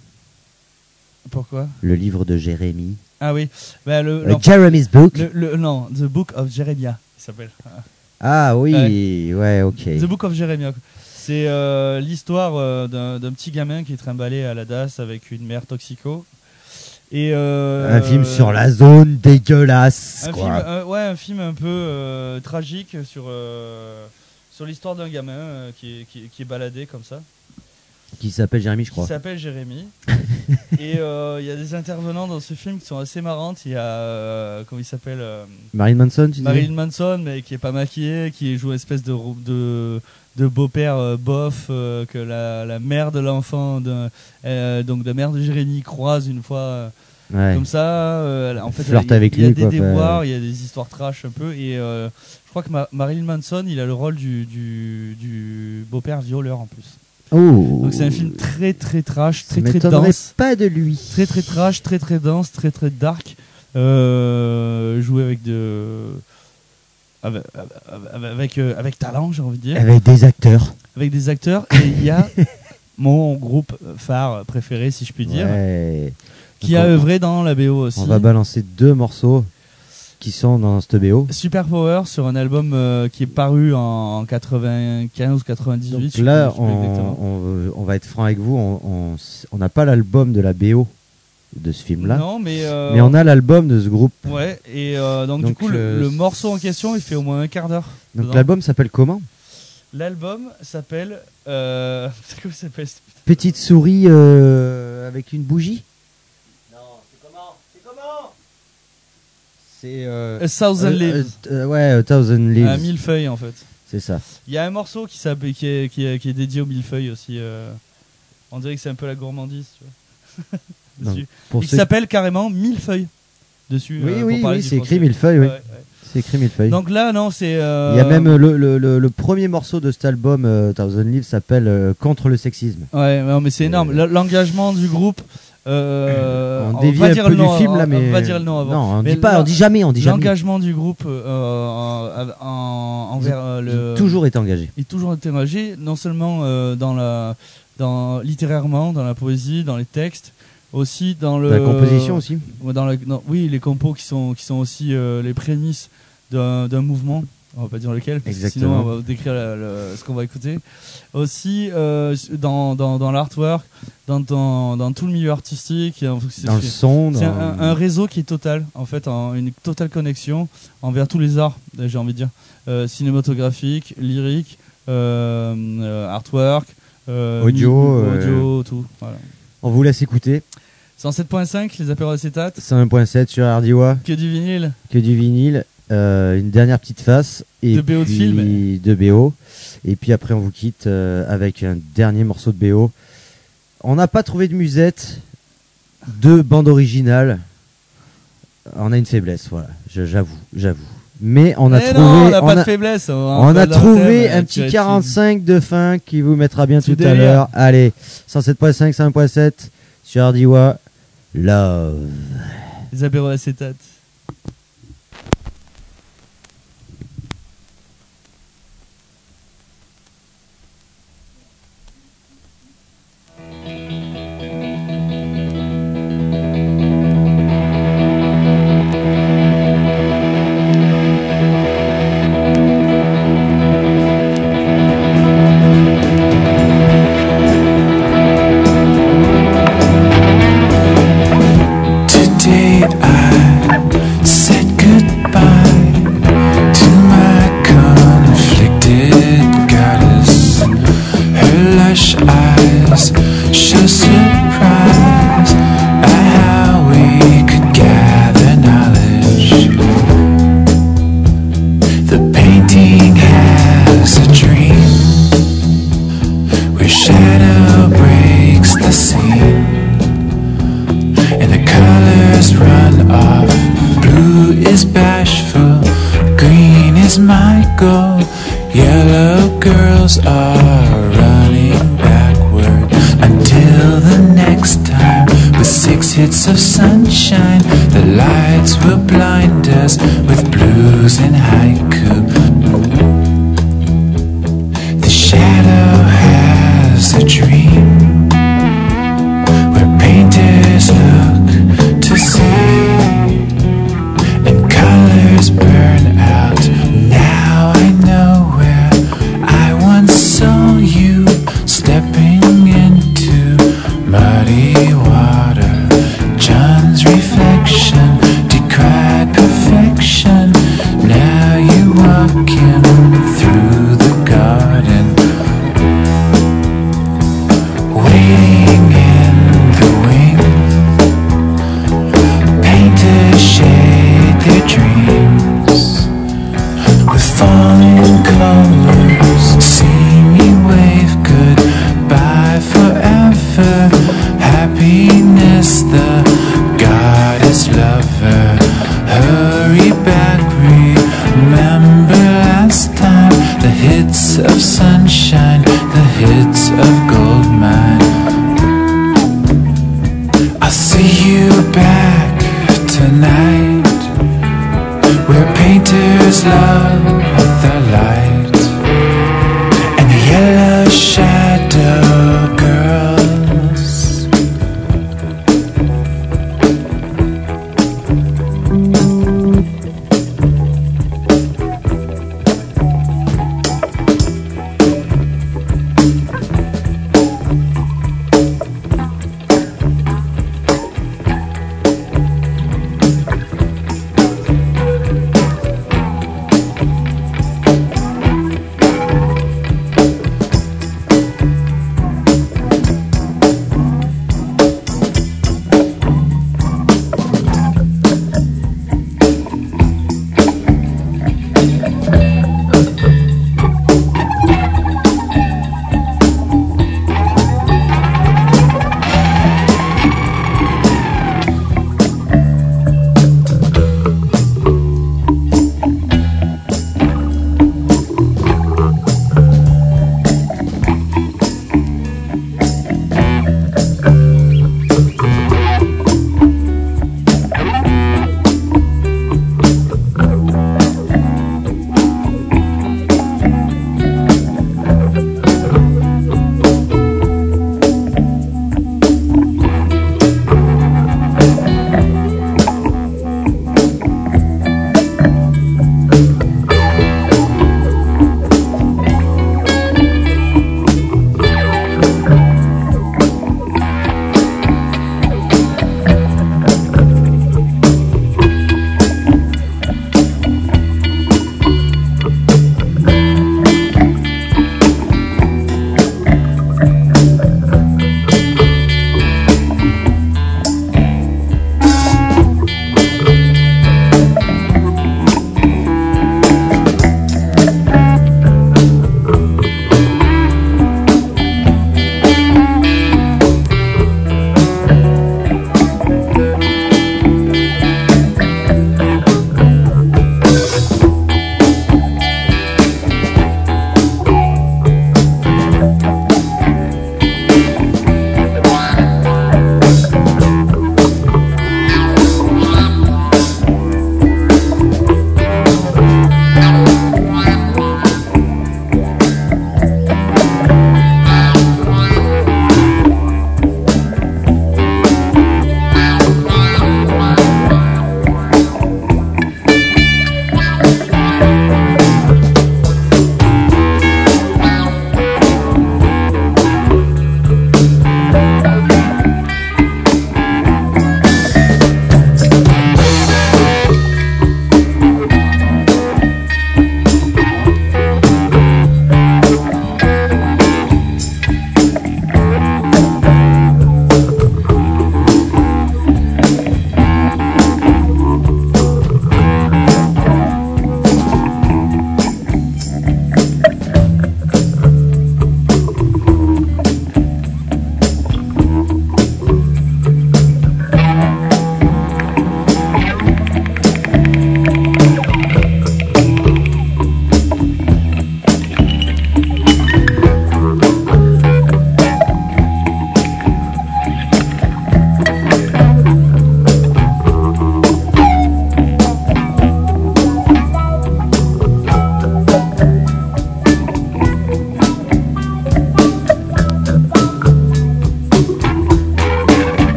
B: Pourquoi?
A: Le livre de Jérémie.
B: Ah oui. Bah, le,
A: Euh,
B: non,
A: Jeremy's Book.
B: Le, le- non, The Book of Jeremiah, il s'appelle.
A: Ah oui, ouais, ok.
B: The Book of Jeremiah. C'est euh, l'histoire euh, d'un d'un petit gamin qui est trimballé à la D A S avec une mère toxico. Et euh,
A: Un film sur la zone dégueulasse.
B: Un
A: quoi.
B: film, un- ouais, un film un peu euh, tragique sur euh, sur l'histoire d'un gamin euh, qui, est, qui, est- qui est baladé comme ça.
A: Qui s'appelle Jérémy, je crois.
B: Qui s'appelle Jérémy. Et euh, il y a des intervenants dans ce film qui sont assez marrantes. Il y a euh, comment il s'appelle euh,
A: Marilyn Manson, tu dis
B: Marilyn Manson, mais qui est pas maquillé, qui joue une espèce de rou- de, de beau-père euh, bof euh, que la, la mère de l'enfant, de, euh, donc la mère de Jérémy croise une fois. euh,
A: Ouais.
B: Comme ça, euh, en fait,
A: Flirte
B: il y a,
A: avec
B: il y a
A: lui,
B: des
A: quoi,
B: déboires,
A: bah.
B: il y a des histoires trash un peu, et euh, je crois que Ma- Marilyn Manson, il a le rôle du, du, du beau-père violeur en plus.
A: Oh.
B: Donc c'est un film très très trash,
A: Ça
B: très très
A: m'étonnerait
B: dense.
A: pas de lui.
B: Très très trash, très très dense, très très dark. Euh, joué avec de avec avec, avec, euh, avec talent, j'ai envie de dire.
A: Avec des acteurs.
B: Avec des acteurs, et il y a mon groupe phare préféré, si je puis dire,
A: Ouais.
B: qui
A: Donc
B: a
A: on-
B: œuvré dans la B O aussi.
A: On va balancer deux morceaux qui sont dans cette B O.
B: Super Power sur un album euh, qui est paru en quatre-vingt-quinze ou quatre-vingt-dix-huit.
A: Donc
B: je sais
A: là,
B: plus- je sais plus exactement.
A: on, on, on va être franc avec vous, on- on on n'a pas l'album de la B O de ce film-là.
B: Non, mais, euh,
A: mais on a l'album de ce groupe.
B: Ouais, et euh, donc,
A: Donc,
B: du coup, le,
A: euh,
B: le morceau en question, il fait au moins un quart d'heure.
A: Donc
B: dedans.
A: l'album s'appelle comment?
B: L'album s'appelle. Euh... Comment ça s'appelle?
A: Petite souris euh, avec une bougie?
B: Non, c'est comment? C'est comment?
A: C'est euh,
B: A Thousand
A: euh,
B: Leaves.
A: euh, ouais, A Thousand Leaves.
B: Un millefeuille en fait.
A: C'est ça.
B: Il y a un morceau qui, s'appelle- qui, est, qui, est, qui est dédié au millefeuille aussi. euh, On dirait que c'est un peu la gourmandise, tu vois.
A: Donc,
B: Dessus.
A: pour
B: Il
A: ceux-
B: s'appelle carrément millefeuille dessus.
A: Oui,
B: euh,
A: oui,
B: pour parler
A: oui,
B: du
A: c'est
B: français.
A: écrit millefeuille, oui.
B: Ouais, ouais.
A: C'est écrit millefeuille.
B: Donc là, non, c'est. euh,
A: Il y a même le, le, le, le premier morceau de cet album, euh, Thousand Leaves, s'appelle euh, Contre le sexisme.
B: Ouais, non, mais c'est énorme. L- L'engagement du groupe. Euh,
A: On
B: va
A: dévie
B: pas
A: un
B: dire
A: peu
B: le
A: du
B: nom,
A: film,
B: on-
A: là,
B: on
A: mais-
B: va dire le nom avant.
A: Non, on
B: Mais
A: dit pas,
B: l'en-
A: on dit jamais, on dit jamais.
B: L'engagement du groupe euh, en- en- envers euh, le.
A: Il a toujours été engagé.
B: Il a toujours été engagé, non seulement euh, dans la, dans littérairement, dans la poésie, dans les textes, aussi dans le.
A: La composition aussi.
B: Ouais, dans la, non, oui, les compos qui sont qui sont aussi euh, les prémices d'un d'un mouvement. On va pas dire lequel, parce que
A: Exactement.
B: sinon on va décrire la- le- ce qu'on va écouter. Aussi euh, dans, dans, dans l'artwork, dans, dans, dans tout le milieu artistique. C'est-
A: Dans le
B: c'est-
A: son,
B: C'est
A: dans-
B: un, un réseau qui est total, en fait, en- une totale connexion envers tous les arts, j'ai envie de dire. Euh, cinématographique, lyrique, euh, euh, artwork, euh,
A: Audio,
B: mi-
A: euh,
B: audio, tout. Voilà.
A: On vous laisse écouter.
B: cent sept point cinq, les apéros acétates.
A: cent un point sept sur Ardiwa.
B: Que du vinyle.
A: Que du vinyle. Euh, une dernière petite face. Et
B: de B O de
A: puis
B: film.
A: De B O. Et puis après, on vous quitte euh, avec un dernier morceau de B O. On n'a pas trouvé de musette, de bande originale. On a une faiblesse, voilà. Je, j'avoue, j'avoue. Mais on a
B: Mais
A: trouvé.
B: non, on n'a
A: on
B: pas
A: a,
B: de faiblesse. On,
A: on a trouvé un petit quarante-cinq de fin qui vous mettra bien tout, tout à l'heure. Allez, cent sept point cinq, cent un point sept sur Ardiwa. Love.
B: Les apéros acétates.
E: Hits of sunshine, the lights will blind us with blues and haiku. The shadow has a dream where painters look to see and colors burn out. Now I know where I once saw you stepping into muddy water. John's reflection decried perfection. Now you walking through the garden, waiting in the wing. Painters shade their dreams with falling colors. See me wave goodbye forever. Happiness, the goddess lover. Hurry back, remember last time. The hits of sunshine, the hits of gold mine. I'll see you back tonight, where painters love the light and the yellow shadow girls.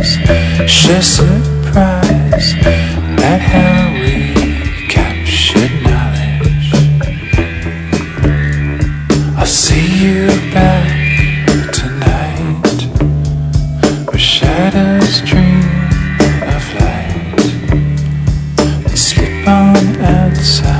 O: eyes, sheer surprise at how we captured knowledge. I'll see you back tonight, where shadows dream of light and slip on outside.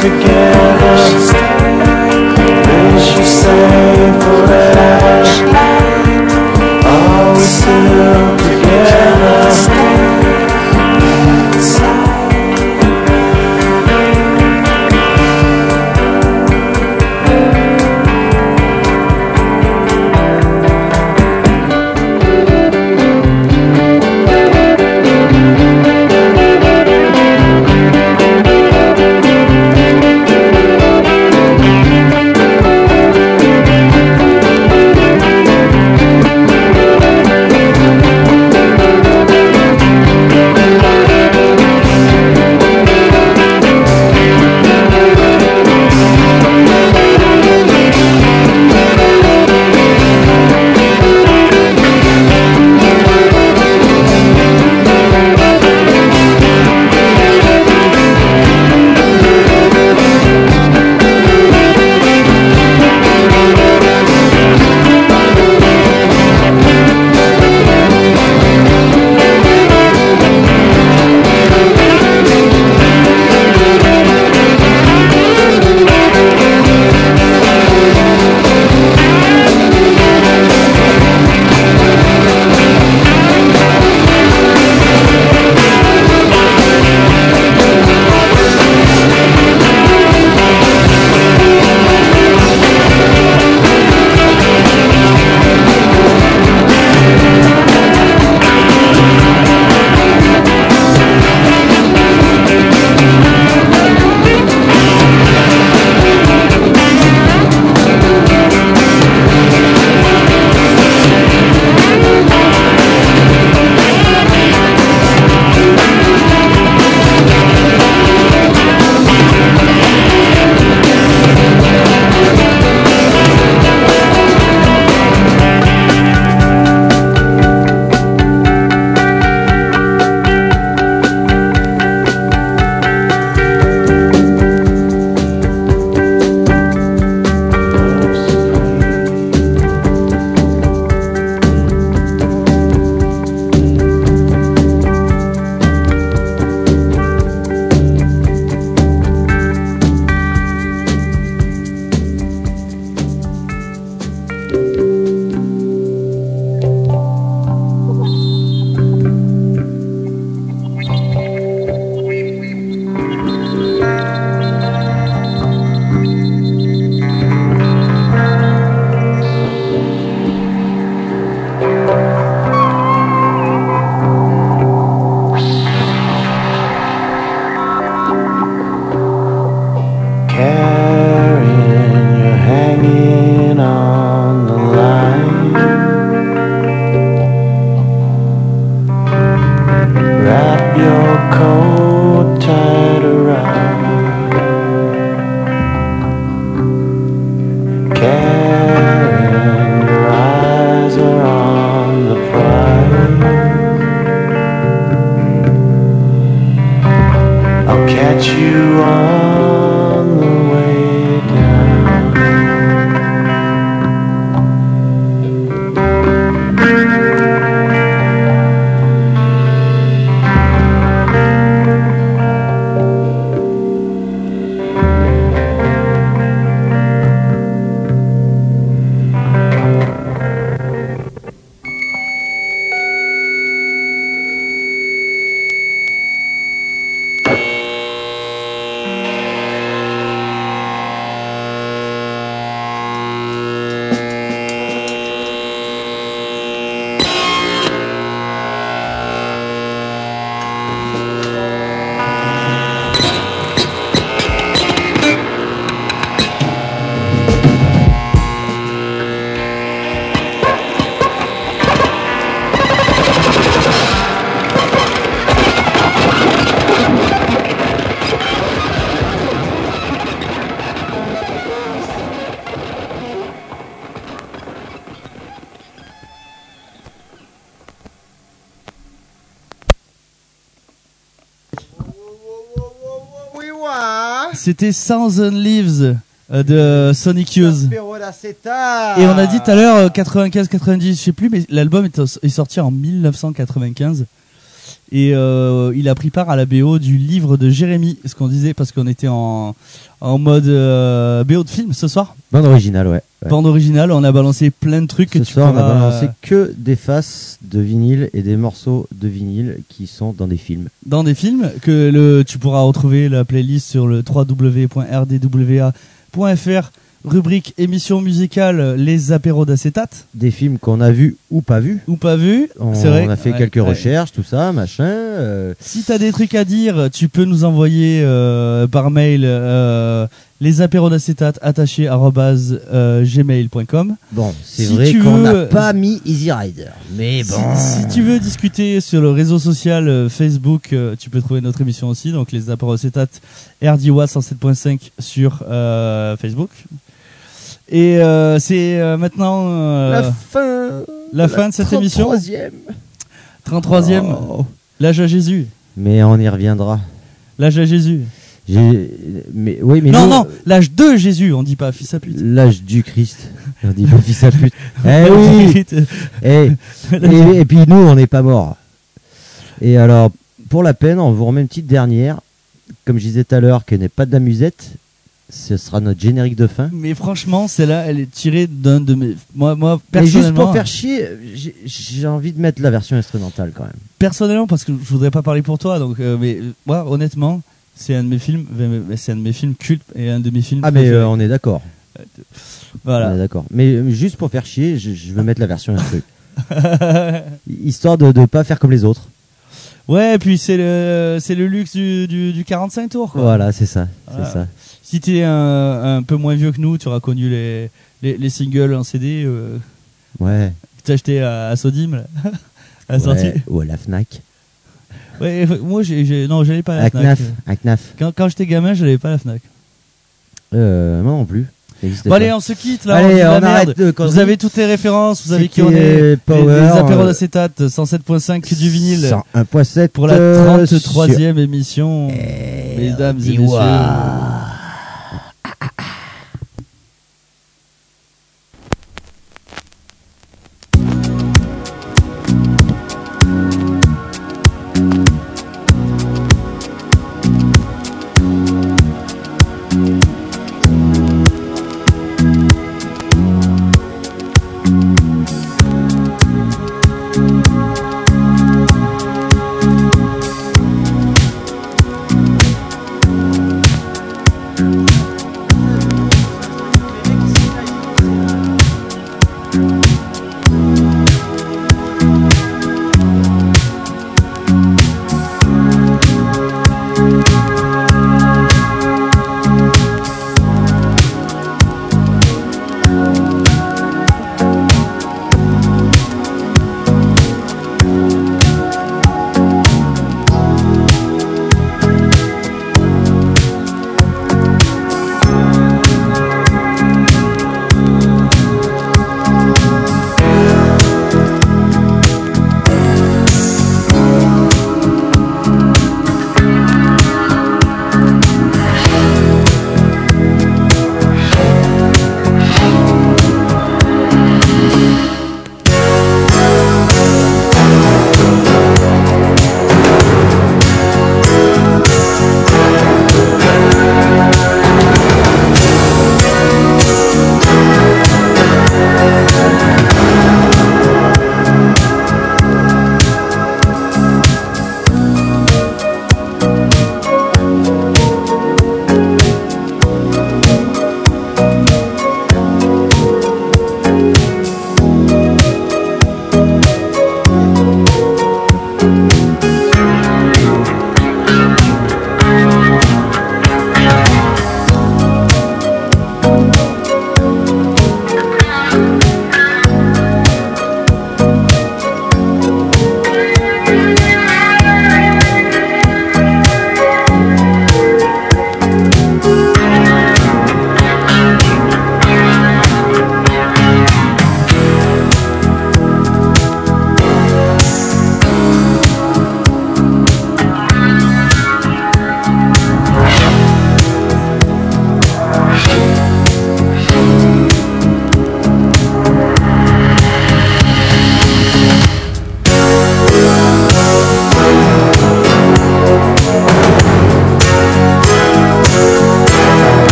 H: together? Will she stay forever? Are we still together?
B: C'était Thousand Leaves euh, de Sonic Youth. Et on a dit tout à l'heure quatre-vingt-quinze quatre-vingt-dix, je sais plus, mais l'album est, est sorti en mille neuf cent quatre-vingt-quinze. Et euh, il a pris part à la B O du livre de Jérémy, ce qu'on disait, parce qu'on était en, en mode euh, B O de film ce soir.
A: Bande originale, ouais. ouais.
B: Bande originale, on a balancé plein de trucs.
A: Ce
B: que tu
A: soir,
B: pourras...
A: on a balancé que des faces de vinyle et des morceaux de vinyle qui sont dans des films.
B: Dans des films, que le, tu pourras retrouver la playlist sur le w w w point r d w a point f r. Rubrique émission musicale, les apéros d'acétate.
A: Des films qu'on a vus ou pas vus.
B: Ou pas vus,
A: on,
B: c'est vrai.
A: On a fait
B: ouais,
A: quelques
B: ouais.
A: recherches, tout ça, machin. Euh...
B: Si t'as des trucs à dire, tu peux nous envoyer euh, par mail euh, les apéros d'acétate attachés arobase euh, gmail point com.
A: Bon, c'est
B: si
A: vrai qu'on n'a
B: veux...
A: pas mis Easy Rider, mais bon.
B: Si, si tu veux discuter sur le réseau social euh, Facebook, euh, tu peux trouver notre émission aussi, donc les apéros d'acétate R D W A cent sept point cinq sur euh, Facebook. Et euh, c'est euh, maintenant euh,
A: la fin,
B: la fin de cette émission.
A: trente-troisième.
B: trente-troisième. Oh. L'âge à Jésus.
A: Mais on y reviendra.
B: L'âge à Jésus.
A: J'ai... Mais oui, mais
B: non,
A: nous...
B: non, l'âge de Jésus, on dit pas fils à pute.
A: L'âge du Christ, on dit pas fils à pute. Eh oui. et, et, et puis nous, on n'est pas morts. Et alors, pour la peine, on vous remet une petite dernière, comme je disais tout à l'heure, qu'elle n'est pas de la musette. Ce sera notre générique de fin.
B: Mais franchement, celle-là, elle est tirée d'un de mes. Moi, moi
A: personnellement. Mais juste pour
B: euh...
A: faire chier, j'ai, j'ai envie de mettre la version instrumentale quand même.
B: Personnellement, parce que je voudrais pas parler pour toi, donc. Euh, mais moi, honnêtement, c'est un de mes films. C'est un de mes films cultes et un de mes films.
A: Ah, mais euh, on est d'accord.
B: Voilà.
A: On est d'accord. Mais juste pour faire chier, je, je veux mettre la version instrumentale. Histoire de ne pas faire comme les autres.
B: Ouais, et puis c'est le c'est le luxe du, du, du quarante-cinq tours. Quoi.
A: Voilà, c'est ça,
B: voilà.
A: c'est ça.
B: Si t'es un, un peu moins vieux que nous, tu auras connu les, les, les singles en C D euh,
A: ouais.
B: que t'as acheté à, à Sodim là, à la
A: ouais,
B: sortie.
A: ou à la Fnac.
B: Ouais, moi j'ai, j'ai non, j'allais pas à la
A: à
B: Fnac.
A: Knaf, à Knaf.
B: Quand, quand j'étais gamin, j'allais pas à la Fnac.
A: Euh, moi non plus.
B: Bon allez, on se quitte là.
A: Allez,
B: on,
A: on arrête de
B: Vous avez toutes les références, vous avez qui
A: C'était
B: on est.
A: Power,
B: les, les apéros
A: euh,
B: d'acétate, cent sept point cinq du vinyle.
A: cent un point sept
B: pour la
A: euh,
B: trente-troisième émission,
A: et
B: mesdames et messieurs.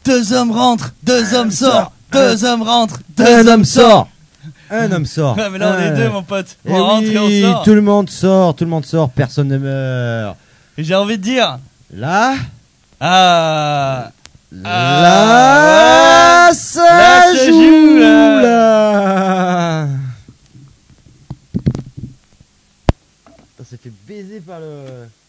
B: Deux hommes rentrent, deux hommes sortent, deux hommes rentrent, deux
A: Un homme
B: sortent.
A: sort. Un homme sort.
B: Ouais, mais là, on est
A: Ouais.
B: deux, mon pote.
A: Eh
B: On rentre et on
A: oui,
B: sort.
A: tout le monde sort, tout le monde sort, personne ne meurt.
B: Et j'ai envie de dire.
A: Là.
B: Ah.
A: Là,
B: ouais.
A: ça,
B: Là, ça
A: joue,
B: joue, là.
A: là. On s'est fait baiser par le.